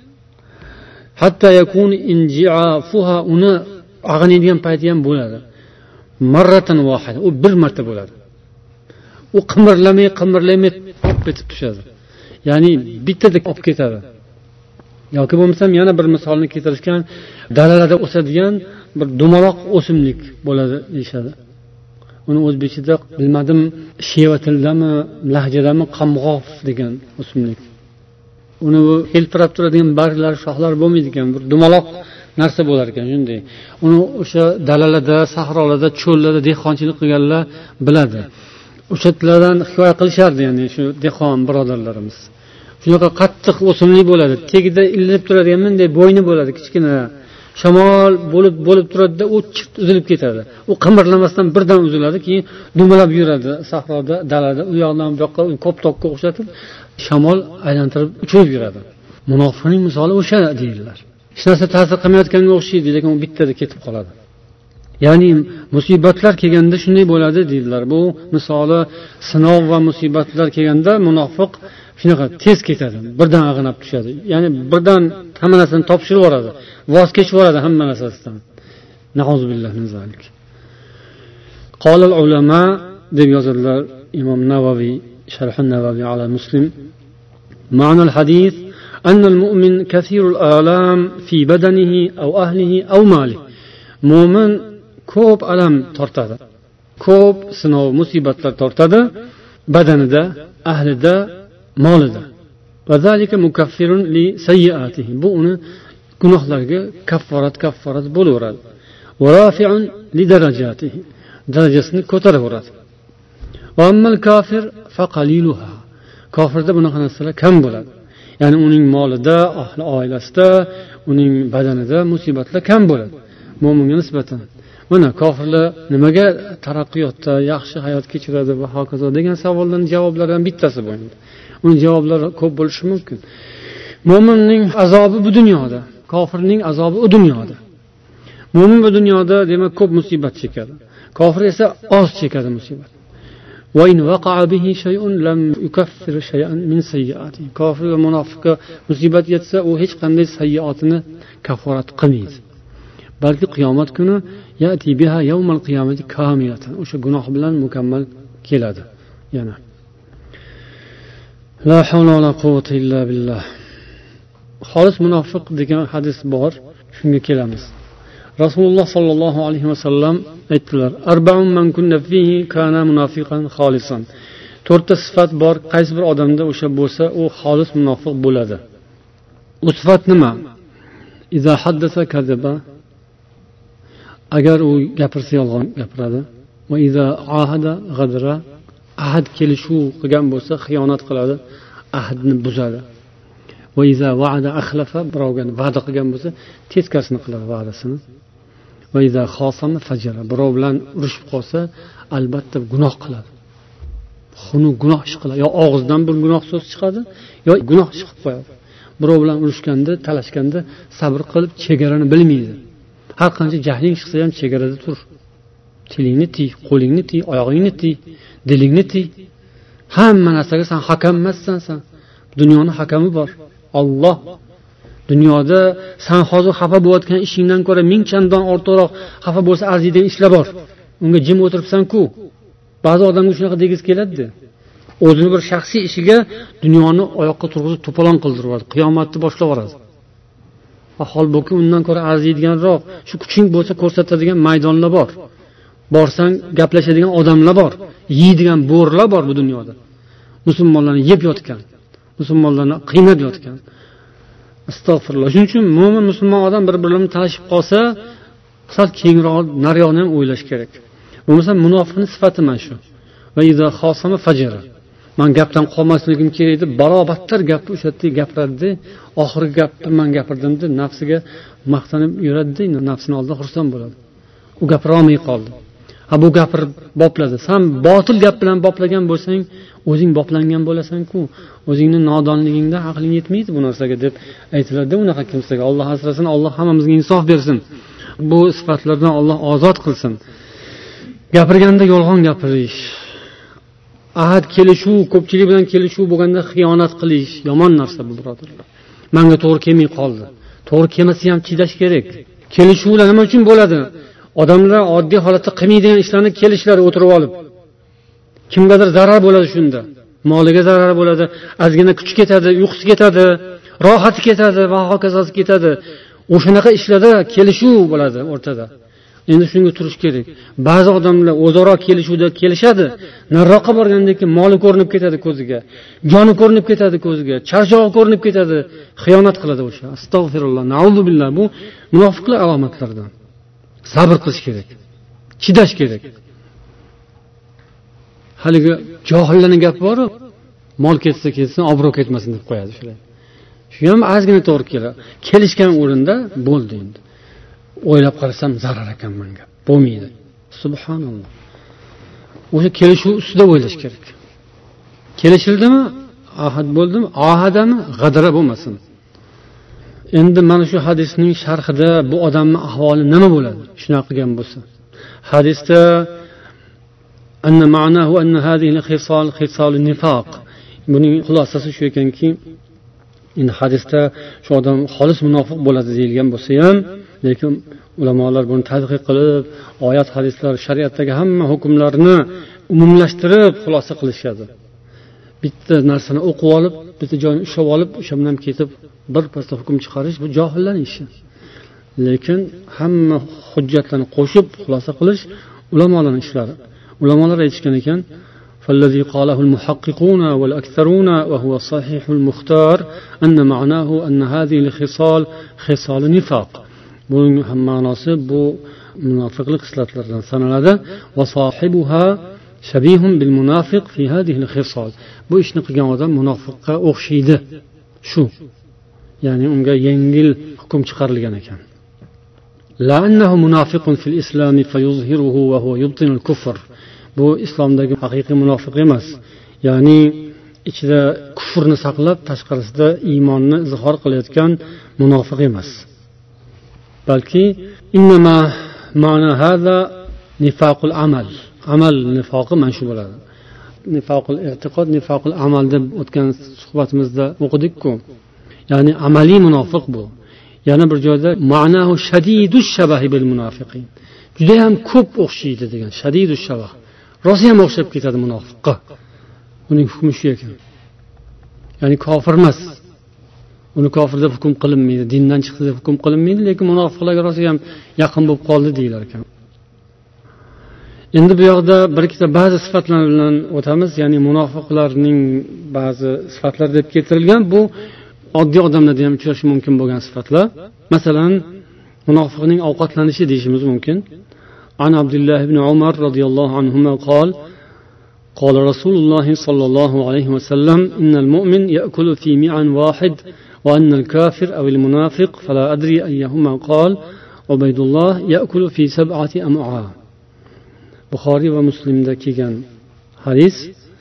hatta yakun inji'afuha, uni ag'anaydigan payti ham bo'ladi. Marratan vahida, u bir marta bo'ladi. U qimirlamay, qimirlamay ketib tushadi. Ya'ni bittada olib ketadi. Yoki bo'lmasam yana bir misolni keltirishgan, dalalarda o'sadigan bir dumaloq o'simlik bo'ladi deyishadi. Uni o'zbekchada bilmadim, sheva tildami, lahjadami qamg'of degan o'simlik. Uni hilpirab turadigan barglari, shoxlari bo'lmaydi ekan, bir dumaloq narsa bo'lar ekan shunday. Uni o'sha dalalarda, sahrolarda, cho'llarda dehqonchilik qilganlar biladi. O'shalardan hikoya qilishardi, ya'ni shu dehqon birodarlarimiz. Shunaqa qattiq o'simlik bo'ladi. Tagida ilinib turadigan bunday bo'yni bo'ladi, kichkina. Shamol bo'lib bo'lib turadi-da, u chirt uzilib ketadi. U qimirlamasdan birdan uziladi, keyin dumalab yuradi sahroda, dalada, u yoqdan bu yoqqa koptokka o'xshatib, shamol aylantirib uchirib yuradi. Munofiqning misoli o'sha deydilar. Hech narsa ta'sir qilmayotganga o'xshaydi, lekin u bittada ketib qoladi. Ya'ni musibatlar kelganda shunday bo'ladi deydilar. Bu misoli sinov va musibatlar kelganda munofiq shunaqa tez ketadi, birdan ag'inab tushadi. Ya'ni birdan hamma narsani topshirib yuboradi, voz kechib yuboradi hamma narsasidan. Nauzubillah min zalik. Qolal ulama deb yozadilar Imom Navaviy, Sharh an-Navawi ala Muslim. Ma'nal hadis أن المؤمن كثير الآلام في بدنه أو أهله أو ماله. مؤمن ko'p alam tortadi, ko'p sinov musibatlar tortadi badanida, ahlida, molida. Va zalika mukaffirun li sayyiatihi. Bu uni gunohlarga kafforat kafforat bo'laveradi. Va rafi'un li darajatihi. Darajasini ko'taraveradi. Va ammal kafir fa qaliluha. Kofirda bunaqa narsalar kam bo'ladi. Ya'ni uning molida, ahli oilasida, uning badanida musibatlar kam bo'ladi. Mo'minga nisbatan. Mana kofirlar nimaga taraqqiyotda yaxshi hayot kechiradi va hokazo degan savollarning javoblaridan bittasi bu endi. Uning javoblari ko'p bo'lishi mumkin. Mo'minning azobi bu dunyoda, kofirning azobi u dunyoda. Mo'min bu dunyoda demak ko'p musibat chekadi. Kofir esa oz chekadi musibat. Va in waqa'a bihi shay'un lam yukaffir shay'an min sayyi'atihi. Kofir va munofiqqa musibat yetsa, u hech qanday sayyiatini kafforat qilmaydi. Balki qiyomat kuni yati biha yawmal qiyamati kamilatan. O'sha gunoh bilan mukammal keladi. Yana. La hawla va la quwwata illa billah. Xolis munofiq degan hadis bor. Shunga kelamiz. Rasululloh sallallohu alayhi va sallam aytdilar: "Arba'un man kunna fihi kana munafiqan xolisan." To'rtta sifat bor, qaysi bir odamda o'sha bo'lsa, u xolis munofiq bo'ladi. U sifat nima? Iza haddasa kadaba. Agar u gapirsa yolg'on gapiradi. Va iza ahada g'adra. Ahad kelishuv qilgan bo'lsa, xiyonat qiladi, ahdni buzadi. Va iza va'ada akhlafa, birovga va'da qilgan bo'lsa, teskarisini qiladi va'dasini. Va iza khosama fajara, birov bilan urushib qolsa, albatta gunoh qiladi. Xunu gunoh ish qiladi, yo og'zidan bir gunoh so'z chiqadi, yo gunoh ish qilib qo'yadi. Birov bilan urushganda, talashganda sabr qilib chegarani bilmaydi. Har qancha jahling chiqsa ham chegarada tur. Tilingni tiy, qo'lingni tiy, oyog'ingni tiy, dilingni tiy. Hamma narsaga sen hakam emassan sen. Dunyoning hakami bor. Alloh. Dunyoda sen hozir xafa bo'layotgan ishingdan ko'ra ming chandon ortiqroq xafa bo'lsa arziydigan ishlar bor. Unga jim o'tiribsan-ku. Ba'zi odamga shunaqa degiz keladi. O'zini bir shaxsiy ishiga dunyoni oyoqqa turg'izib to'polon qildiradi. Qiyomatni boshlab yuboradi. Holbuki undan ko'ra arziydiganroq, shu kuching bo'lsa ko'rsatadigan maydonlar bor. Borsang gaplashadigan odamlar bor, yeydigan bo'rlar bor bu dunyoda. Musulmonlarni yeb yotgan, musulmonlarni qiynab yotgan. Astag'firulloh. Shuning uchun mo'min musulmon odam bir-birlarini talashib qolsa, sal kengroq naryoqni ham o'ylash kerak. Bo'lmasa munofiqning sifati mana shu. Va iza khosama fajara. Men gapdan qolmasligim kerak deb barobattar gapni o'sha yerda gapiradi. Oxirgi gapni men gapirdim deb nafsiga maqtanib yuradi, nafsining oldida xursand bo'ladi. U gapira olmay qoldi. Ha bu gapirib bopladi. Sen botil gap bilan boplagan bo'lsang, o'zing boplangan bo'lasan-ku. O'zingning nodonligingda aqling yetmaydi bu narsaga deb aytiladi unaqa kimsaga. Alloh asrasin, Alloh hammamizga insof bersin. Bu sifatlardan Alloh ozod qilsin. Gapirganda yolg'on gapirish, ahad kelishuv, ko'pchilik bilan kelishuv bo'lganda xiyonat qilish yomon narsa bu birodarlar. Menga to'g'ri kelmay qoldi. To'g'ri kelmasa ham chidash kerak. Kelishuvlar nima uchun bo'ladi? Odamlar oddiy holatda qilmaydigan ishlarni kelishlari o'tirib olib. Kimgadir zarar bo'ladi shunda. Moliga zarar bo'ladi, ozgina kuch ketadi, uyqusi ketadi, rohati ketadi va hokazosi ketadi. o'shanaqa ishlarda kelishuv bo'ladi o'rtada. Endi shunga turish kerak. Ba'zi odamlar o'zaro kelishuvda kelishadi, nariroqqa borgandan keyin moli ko'rinib ketadi ko'ziga, joni ko'rinib ketadi ko'ziga, charchog'i ko'rinib ketadi, xiyonat qiladi o'sha. Astag'firulloh, na'udzu billah. Bu munofiqlar alomatlaridan. Sabr qilish kerak. Chidash kerak. Haligi johillarning gapi bor, mol ketsa ketsin, obro' ketmasin deb qo'yadi shular. Shu ham ozgina to'g'ri keladi. Kelishgan o'rinda bo'ldi endi. O'ylab qarasam zarar ekan menga. Bo'lmaydi. Subhanalloh. O'sha kelishuv ustida o'ylash kerak. Kelishildimi? Ahad bo'ldimi? Ahadami? G'adara bo'lmasin. Endi mana shu hadisning sharhida bu odamning ahvoli nima bo'ladi? Shunaqa qilgan bo'lsa. Hadisda anna ma'nahu anna hadhihi al-khisal khisal an-nifaq. Buning xulosasi shu ekanki, endi hadisda shu odam xolis munofiq bo'ladi deyilgan bo'lsa ham, lekin ulamolar buni tadqiq qilib, oyat, hadislar, shariatdagi hamma hukmlarni umumlashtirib xulosa qilishadi. Bitta narsani o'qib olib, bitta joyni ushlab olib, o'sha bilan ketib bir pasda hukm chiqarish bu johillarning ishi. Lekin hamma hujjatlarni qo'shib xulosa qilish ulamolarning ishlari. Ulamolar aytishgan ekan: فالذي قاله المحققون والأكثرون وهو صحيح المختار أن معناه أن هذه الخصال خصال نفاق. Bunun ham ma'nosi bu munofiqlik xislatlaridan sanaladi. Va sohibuha shabihun bil munafiq fi hadhihi al khisal. Bu ishni qilgan odam munofiqqa o'xshaydi. Shu. Ya'ni unga yengil hukm chiqarilgan ekan. La annahu munafiqun fil islam fayuzhiruhu wa huwa yubtin al kufr. Bu islomdagi haqiqiy munofiq emas. Ya'ni ichida kufrni saqlab, tashqarisida iymonni izhor qilayotgan munofiq emas. Balki innama ma'na hada nifaqul amal. Amal nifoqi mana shu bo'ladi. Nifaqul i'tiqod, nifaqul amal deb o'tgan suhbatimizda o'qidik-ku. Ya'ni amaliy munofiq bu. Yana bir joyda ma'nahu shadidush shabahi bil munofiqin. Juda ham ko'p o'xshaydi degan. Shadidush shabah. Rosa ham o'xshab ketadi munofiqqa. Uning hukmi shu ekan. Ya'ni kofir emas. Uni kofir deb hukm qilinmaydi, dindan chiqdi deb hukm qilinmaydi, lekin munofiqlarga rosa ham yaqin bo'lib qoldi deylar ekan. Endi bu yoqda bir ikkita ba'zi sifatlar bilan o'tamiz, ya'ni munofiqlarning ba'zi sifatlari deb keltirilgan. Bu oddiy odamlarda ham uchrashi mumkin bo'lgan sifatlar. Masalan, munofiqning ovqatlanishi deyishimiz mumkin. An Abdullah ibn Umar radhiyallohu anhuma qol قال رسول الله صلى الله عليه وسلم إن المؤمن يأكل في معن واحد وأن الكافر أو المنافق فلا أدري أيهما قال عبيد الله يأكل في سبعة أمعاء. بخاري ومسلم دكيغان حديث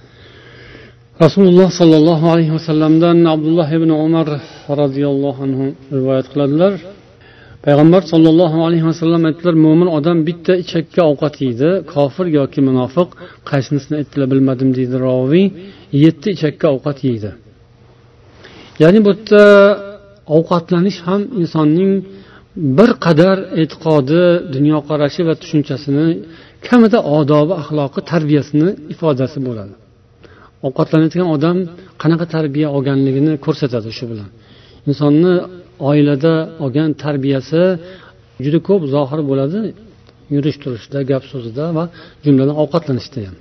رسول الله صلى الله عليه وسلم دان عبد الله بن عمر رضي الله عنه رواية قلدلر. Payg'ambar sollallohu alayhi vasallam aytdilar, mo'min odam bitta ichakka ovqat yeydi, kofir yoki munofiq qaysinisini aytdilar bilmadim deydi raviy, yetti ichakka ovqat yeydi. Ya'ni bu yerda ovqatlanish ham insonning bir qadar e'tiqodi, dunyoqarashi va tushunchasini, kamida odobi, axloqi, tarbiyasini ifodasi bo'ladi. Ovqatlanadigan odam qanaqa tarbiya olganligini ko'rsatadi shu bilan. Insonni oilada olgan tarbiyasi juda ko'p zohir bo'ladi, yurish turishda, gap so'zida va jumladan ovqatlanishda ham.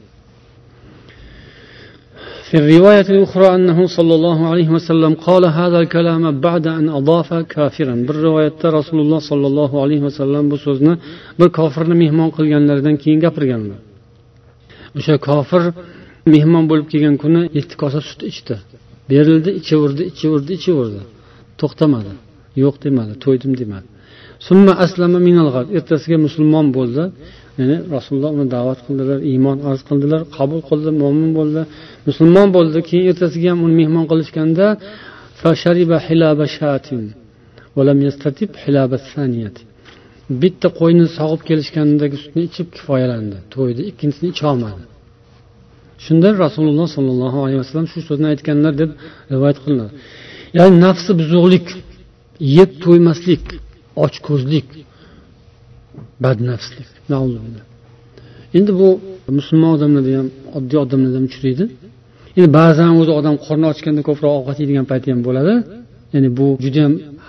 في الرواية الأخرى أنه صلى الله عليه وسلم قال هذا الكلام بعد أن أضاف كافرا. بالرواية رسول الله صلى الله عليه وسلم bu so'zni bir kofirni mehmon qilganlaridan keyin gapirganlar. O'sha kofir mehmon bo'lib kelgan kuni yetti kosa sut ichdi. Berildi, ichaverdi, ichaverdi, ichaverdi. To'xtamadi. Yo'q demadi, to'ydim demadi. Summa aslama minal g'ad. Ertasiga musulmon bo'ldi. Ya'ni Rasululloh uni da'vat qildilar, iymon arz qildilar, qabul qildi, mo'min bo'ldi, musulmon bo'ldi. Keyin ertasiga ham uni mehmon qilishganda fa shariba hilaba shatin va lam yastatib hilaba thaniyati. Bitta qo'yni sog'ib kelishgandagi sutni ichib kifoyalandi, to'ydi, ikkinchisini icha olmadi. Shunda Rasululloh sollallohu alayhi vasallam shu so'zni aytganlar deb rivoyat qilinadi. Ya'ni nafsi buzuqlik, yeb to'ymaslik, ochko'zlik, badnafslik. Endi bu musulmon odamlarda ham, oddiy odamlarda ham uchraydi. Endi ba'zan o'zi odam qorni ochganda ko'proq ovqat yeydigan payti ham bo'ladi. Ya'ni bu juda ham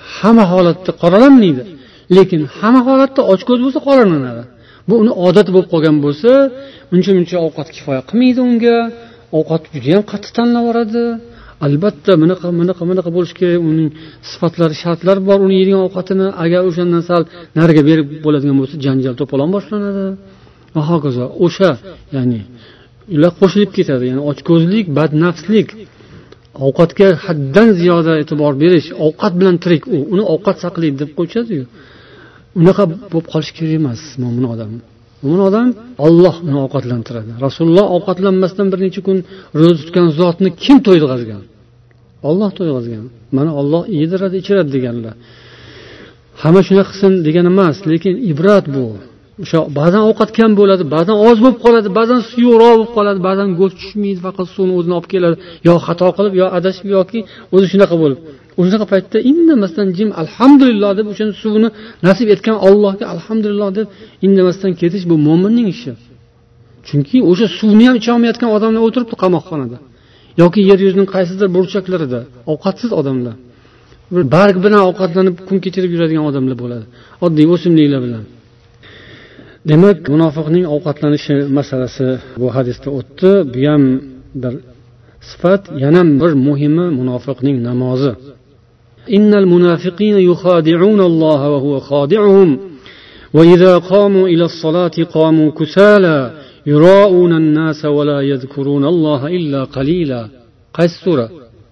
hamma holatda qoralanmaydi, lekin hamma holatda ochko'z bo'lsa qoralanadi. Bu uni odati bo'lib qolgan bo'lsa, uncha muncha ovqat kifoya qilmaydi unga, ovqat juda ham qattiq tanlab yuboradi. Albatta bunaqa bunaqa bunaqa bo'lishi kerak, uning sifatlari, shartlari bor uni yeydigan ovqatini. Agar o'shandan sal nariga berib bo'ladigan bo'lsa, janjal to'polon boshlanadi va hokazo. O'sha, ya'ni ular qo'shilib ketadi. Ya'ni ochko'zlik, badnafslik, ovqatga haddan ziyoda e'tibor berish, ovqat bilan tirik u, uni ovqat saqlaydi deb qo'yishadi-yu. Unaqa bo'lib qolish kerak emas mo'min odam. Mo'min odam Alloh uni ovqatlantiradi. Rasululloh ovqatlanmasdan bir necha kun ro'za tutgan zotni kim to'yg'azgan? Alloh to'yg'azgan. Mana Alloh yediradi, ichiradi deganlar. Hamma shuna qilsin degan emas, lekin ibrat bu. O'sha ba'zan ovqat kam bo'ladi, ba'zan oz bo'lib qoladi, ba'zan suyuqroq bo'lib qoladi, ba'zan go'sht tushmaydi, faqat suvni o'zini olib keladi, yo xato qilib, yo adashib yoki o'zi shunaqa bo'lib. O'shaqa paytda indamasdan jim alhamdulillah deb o'sha suvni nasib etgan Allohga alhamdulillah deb indamasdan ketish bu mo'minning ishi. Chunki o'sha suvni ham icha olmayotgan odamlar o'tiribdi qamoqxonada yoki yer yuzining qaysidir burchaklarida ovqatsiz odamlar. Bir barg bilan ovqatlanib kun kechirib yuradigan odamlar bo'ladi. Oddiy o'simliklar bilan. Demak, munofiqning ovqatlanishi masalasi bu hadisda o'tdi. Bu ham bir sifat. Yana bir muhimi munofiqning namozi. Innal munafiqina yukhadi'una Alloh va huwa khadi'uhum va idza qamu ila as-salati qamu kusala yura'una an-nasa va la yadhkuruna Alloha illa qalila. Qaysi sura?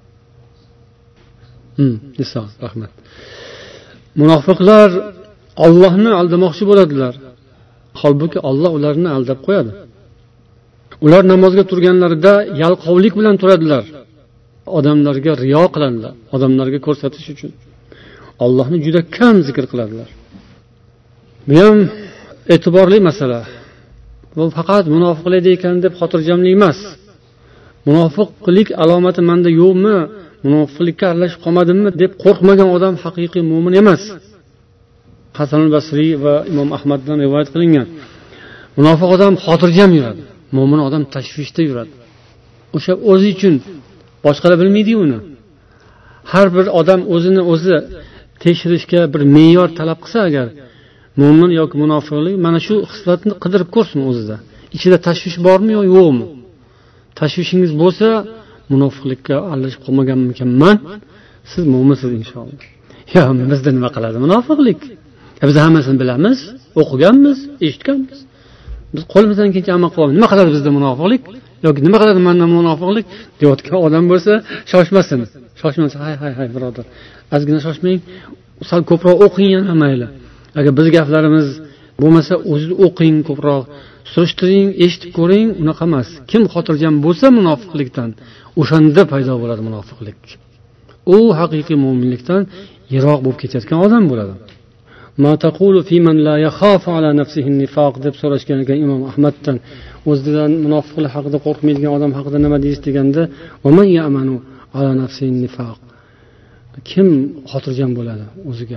Hmm, Nisa, rahmat. Munofiqlar Allohni aldamoqchi bo'ladilar. Holbuki Alloh ularni aldab qo'yadi. Ular namozga turganlarida yalqovlik bilan turadilar. Odamlarga riyo qiladilar, odamlarga ko'rsatish uchun. Allohni juda kam zikr qiladilar. Bu ham e'tiborli masala. Bu faqat munofiqlik ekan deb xotirjamlik emas. Munofiqlik alomati menda yo'qmi, munofiqlikka aralashib qolmadimmi deb qo'rqmagan odam haqiqiy mu'min emas. Hasan al-Basri va Imom Ahmaddan rivoyat qilingan. Munofiq odam xotirjam yuradi, mo'min odam tashvishda yuradi. O'sha o'zi uchun, boshqalar bilmaydi uni. Har bir odam o'zini o'zi tekshirishga bir me'yor talab qilsa agar, mo'min yoki munofiqlik mana shu xislatni qidirib ko'rsin o'zida. Ichida tashvish bormi yo yo'qmi? Tashvishingiz bo'lsa, munofiqlikka aralashib qolmaganmikanman? Siz mo'minsiz inshaalloh. Ya bizda nima qiladi munofiqlik? Biz hammasini bilamiz, o'qiganmiz, eshitganmiz. Biz qo'limizdan kelgan amal qilamiz. Nima qiladi bizda munofiqlik? Yoki nima qiladi mendan munofiqlik deyotgan odam bo'lsa, shoshmasin. Shoshmasin. Hay hay hay birodar. Ozgina shoshmang. Sal ko'proq o'qing yana mayli. Agar biz gaplarimiz bo'lmasa, o'zingiz o'qing ko'proq, surishtiring, eshitib ko'ring, unaqa emas. Kim xotirjam bo'lsa munofiqlikdan, o'shanda paydo bo'ladi munofiqlik. U haqiqiy mu'minlikdan yiroq bo'lib ketayotgan odam bo'ladi. Ma taqulu fi man la yakhafu ala nafsihi an-nifaq deb so'rashgan ekan Imom Ahmaddan. O'zidan munofiqlik haqida qo'rqmaydigan odam haqida nima deysiz deganda, "Va man ya'manu ala nafsihi an-nifaq." Kim xotirjam bo'ladi o'ziga?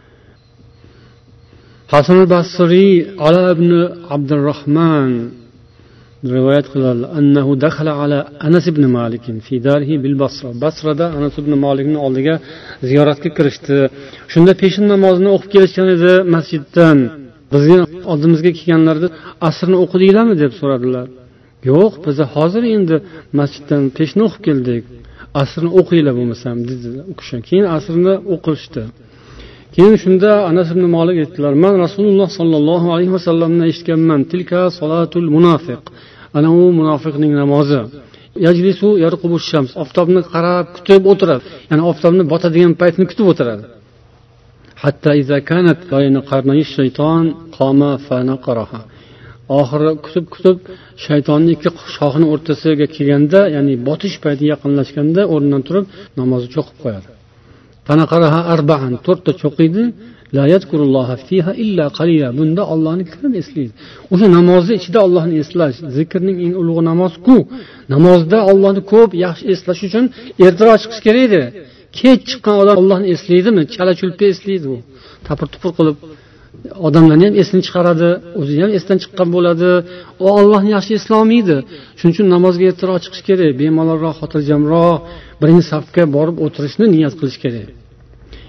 Hasan al-Basri Ala ibn Abdurrahman rivoyat qiladi, annahu dakhala ala Anas ibn Malik fi darihi bil Basra. Basrada Anas ibn Malikning oldiga ziyoratga kirishdi. Shunda peshin namozini o'qib kelishgan edi masjiddan. Bizning oldimizga kelganlarda asrni o'qidinglarmi deb so'radilar. Yo'q, biz hozir endi masjiddan peshin o'qib keldik. Asrni o'qinglar bo'lmasam dedilar. O'qishan. Keyin asrni o'qishdi. Keyin shunda Anas ibn Malik aytdilar: "Men Rasululloh sallallohu alayhi vasallamdan eshitganman. Tilka salatul munofiq." Ana u munofiqning namozi. Yajlisu yarqubu shams. Oftobni qarab kutib o'tiradi. Ya'ni oftobni botadigan paytni kutib o'tiradi. Hatta iza kanat bayna qarnay shayton qama fa naqaraha. Oxiri kutib kutib shaytonning ikki shoxini o'rtasiga kelganda, ya'ni botish payti yaqinlashganda o'rnidan turib namozni cho'qib qo'yadi. Fanaqaraha arba'an, to'rtta cho'qiydi. La yadkurulloha fiha illa qalila. Bunda Allohni kim eslaydi? O'sha namozni ichida Allohni eslash, zikrning eng ulug' namoz-ku. Namozda Allohni ko'p yaxshi eslash uchun ertaroq chiqish kerak edi. Kech chiqqan odam Allohni eslaydimi? Chala-chulpa eslaydi u. Tapir-tupur qilib odamlarni ham esini chiqaradi, o'zi ham esdan chiqqan bo'ladi. U Allohni yaxshi eslolmaydi. Shuning uchun namozga ertaroq chiqish kerak, bemalolroq, xotirjamroq birinchi safga borib o'tirishni niyat qilish kerak.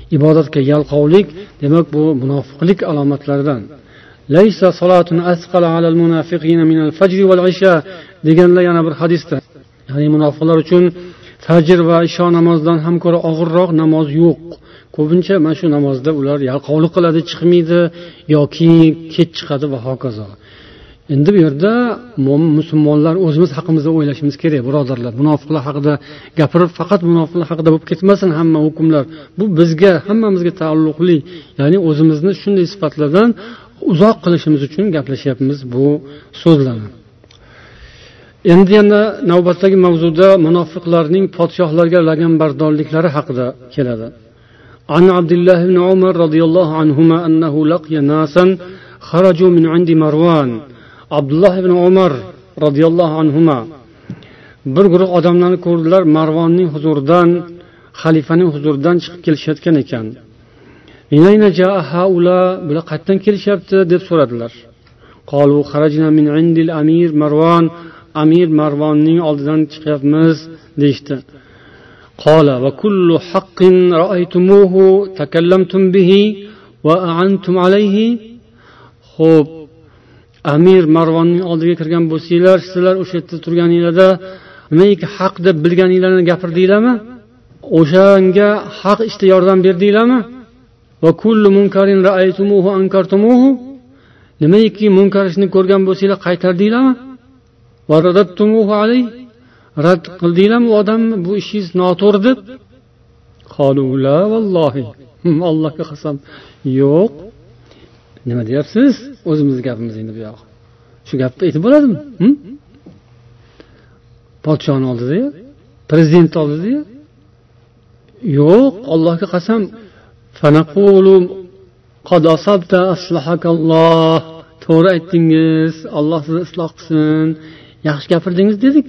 ibodatga yalqovlik, demak bu munofiqlik alomatlaridan. Laysa salatun asqala alal munafiqina min al-fajr wal isha deganlar yana bir hadisda. Ya'ni munofiqlar uchun fajr va isho namozidan ham ko'ra og'irroq namoz yo'q. Ko'pincha mana shu namozda ular yalqovlik qiladi, chiqmaydi yoki kech chiqadi va hokazo. Endi bu yerda musulmonlar o'zimiz haqimizda o'ylashimiz kerak, birodarlar. Munofiqlar haqida gapirib, faqat munofiqlar haqida bo'lib ketmasin hamma hukmlar. Bu bizga, hammamizga taalluqli. Ya'ni o'zimizni shunday sifatlardan uzoq qilishimiz uchun gaplashyapmiz bu so'zlarni. Endi yana navbatdagi mavzuda munofiqlarning podshohlarga laganbardorliklari haqida keladi. An Abdullah ibn Umar radhiyallohu anhuma annahu laqiya nasan kharaju min 'indi Marwan. Abdullah ibn Umar radhiyallohu anhuma bir guruh odamlarni ko'rdilar, Marvonning huzuridan, xalifaning huzuridan chiqib kelishayotgan ekan. Inayna jaa haula, bular qayerdan kelishyapti deb so'radilar. Qalu kharajna min 'indil amir Marwan, amir Marvonning oldidan chiqyapmiz deydi. Qala va kullu haqqin ra'aytumuhu takallamtum bihi va a'antum alayhi. Xo'p, amir Marvonning oldiga kirgan bo'lsanglar, sizlar o'sha yerda turganinglarda nimaiki haq deb bilganinglarni gapirdinglarmi? O'shanga haq ishda yordam berdinglarmi? Va kullu munkarin ra'aytumuhu ankartumuhu, nimaiki munkar ishni ko'rgan bo'lsanglar qaytardinglarmi? Va radatumuhu alayhi, rad qildinglarmi u odamni bu ishingiz noto'g'ri deb? Qalu la vallohi, Allohga qasam, yo'q. Nima deyapsiz? O'zimiz gapimiz endi bu yoq. Shu gapni aytib bo'ladimi? Hm? Podshoning oldida, prezident oldida? Yo'q, Allohga qasam. Fanaqulu qad asabta aslahakalloh. To'g'ri aytdingiz, Alloh sizni isloh qilsin. Yaxshi gapirdingiz dedik.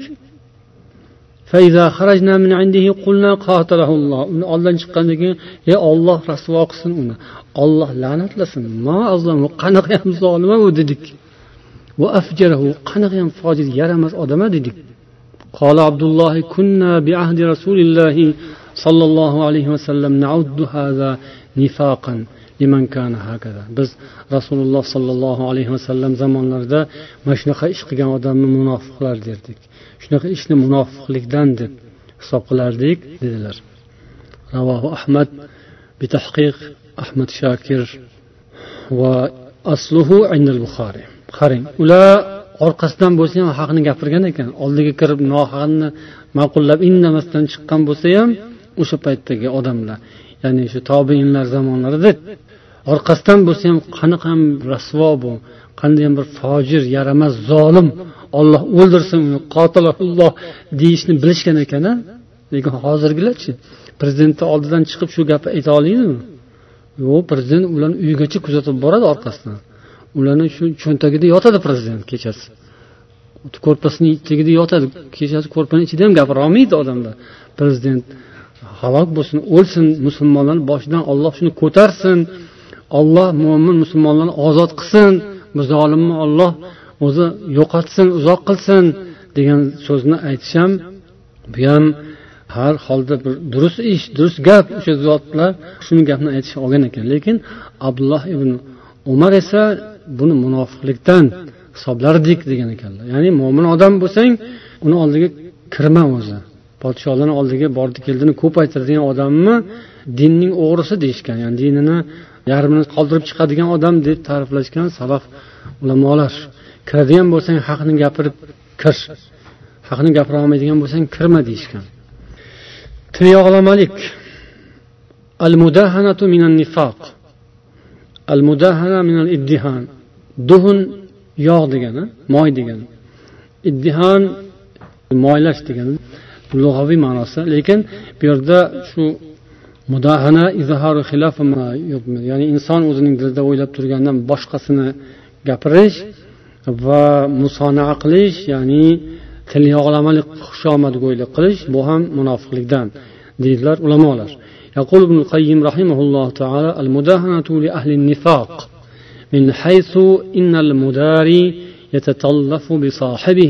Fa iza kharajna min 'indihi qulna qatalahulloh. Uni oldan chiqqandan keyin, ey Alloh rasvo qilsin uni. Alloh la'natlasin. Ma azlamu, qanaqa ham zolim u dedik. Va afjarahu, qanaqa ham fojir yaramas odam dedik. Qala Abdullah kunna bi ahdi Rasulillah sallallohu alayhi va sallam na'uddu hadha nifaqan liman kana hakaza. Biz Rasululloh sallallohu alayhi va sallam zamonlarida mana shunaqa ish qilgan odamni munofiqlar derdik. Shunaqa ishni munofiqlikdan deb hisob qilardik dedilar. Ravohu Ahmad bi tahqiq Ahmad Shakir va asluhu inda al-Buxoriy. Qarang, ular orqasidan bo'lsa ham haqni gapirgan ekan. Oldiga kirib nohaqni ma'qullab indamasdan chiqqan bo'lsa ham o'sha paytdagi odamlar, ya'ni shu tobiinlar zamonlarida orqasidan bo'lsa ham qanaqa ham rasvo bu, qanday ham bir fojir, yaramas, zolim, Alloh o'ldirsin uni, qotilulloh deyishni bilishgan ekan-a. Lekin hozirgilarchi prezidentning oldidan chiqib shu gapni ayta oladimi? Yo'q, prezident ularni uyigacha kuzatib boradi orqasidan. Ularning shu cho'ntagida yotadi prezident kechasi. Ko'rpasining tagida yotadi. Kechasi ko'rpaning ichida ham gapira olmaydi odamlar. Prezident halok bo'lsin, o'lsin, musulmonlarning boshidan Alloh shuni ko'tarsin. Alloh mo'min musulmonlarni ozod qilsin. Bu zolimni Alloh o'zi yo'qotsin, uzoq qilsin degan so'zni aytisham, bu ham har holda bir durust ish, durust gap. O'sha zotlar shuni gapni aytish olgan ekan. Lekin Abdullah ibn Umar esa buni munofiqlikdan hisoblardik degan ekanlar. Ya'ni mo'min odam bo'lsang, uni oldiga kirma o'zi. Podshohlarning oldiga bordi keldini ko'p aytiradigan odamni dinning o'g'risi deyishgan. Ya'ni dinini yarmini qoldirib chiqadigan odam deb ta'riflashgan salaf ulamolar. Kiradigan bo'lsang haqni gapirib kir. Haqni gapira olmaydigan bo'lsang kirma deyishgan. Tiyoqlamalik. Al-mudahanatu minan nifaq. Al-mudahana minal iddihan. Duhun yog' degani, moy degani. Iddihan moylash degani lug'aviy ma'nosi. Lekin bu yerda shu mudahana izharu xilaf ma yu'min. Ya'ni inson o'zining dilida o'ylab turgandan boshqasini gapirish va musonaa qilish, ya'ni til yog'lamalik, xushomadgo'ylik qilish, bu ham munofiqlikdan deydilar ulamolar. يقول ابن القيم رحمه الله تعالى المداهنة لأهل النفاق من حيث إن المداري يتطلف بصاحبه.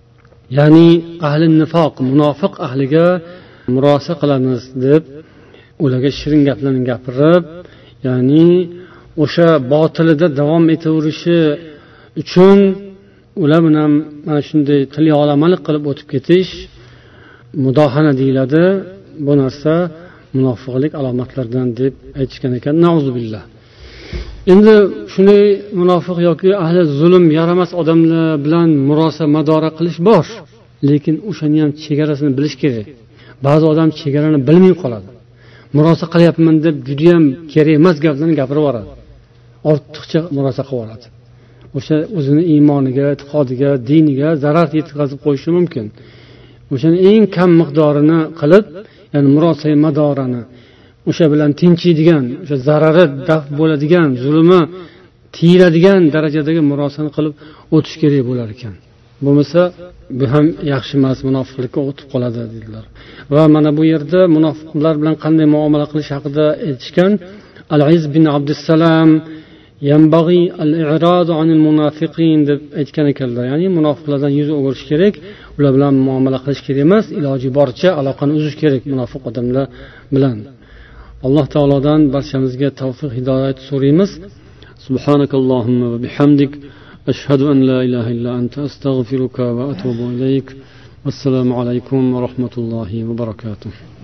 يعني أهل النفاق منافق أهلها مراسق لنز deb ularga shirin gaplarni gapirib, ya'ni o'sha botilida davom etaverishi uchun ular bilan mana shunday tilyolamalik qilib o'tib ketish mudohana deyiladi. Bu narsa munofiqlik alomatlaridan deb aytishgan ekan. Nauzubillah. Endi shunday munofiq yoki ahli zulm yaramas odamlar bilan murosa madora qilish bor, lekin o'shani ham chegarasini bilish kerak. Ba'zi odam chegarani bilmay qoladi. Murosa qilyapman deb juda ham kerak emas gaplarni gapirib yuboradi. Ortiqcha murosa qilib oladi. O'sha o'zini iymoniga, e'tiqodiga, diniga zarar yetkazib qo'yishi mumkin. O'shani eng kam miqdorini qilib, ya'ni murosa madorani o'sha bilan tinchiydigan, o'sha zarari daf bo'ladigan, zulmi tiyiladigan darajadagi murosani qilib o'tish kerak bo'lar ekan. Bo'lmasa bu ham yaxshi emas, munofiqlikka o'tib qoladi dedilar. Va mana bu yerda munofiqlar bilan qanday muomala qilish haqida aytishgan. Al-Iz bin Abdussalam yanbaghi al-i'rad anil munafiqin deb aytgan ekanlar. Ya'ni munofiqlardan yuz o'girish kerak, ular bilan muomala qilish kerak emas, iloji boricha aloqani uzish kerak munofiq odamlar bilan. Alloh taolodan barchamizga tavfiq hidoyat so'raymiz. Subhanakallohumma va bihamdik ashhadu an la ilaha illa anta astaghfiruka va atubu ilayk. Assalomu alaykum va rahmatullohi va barakatuh.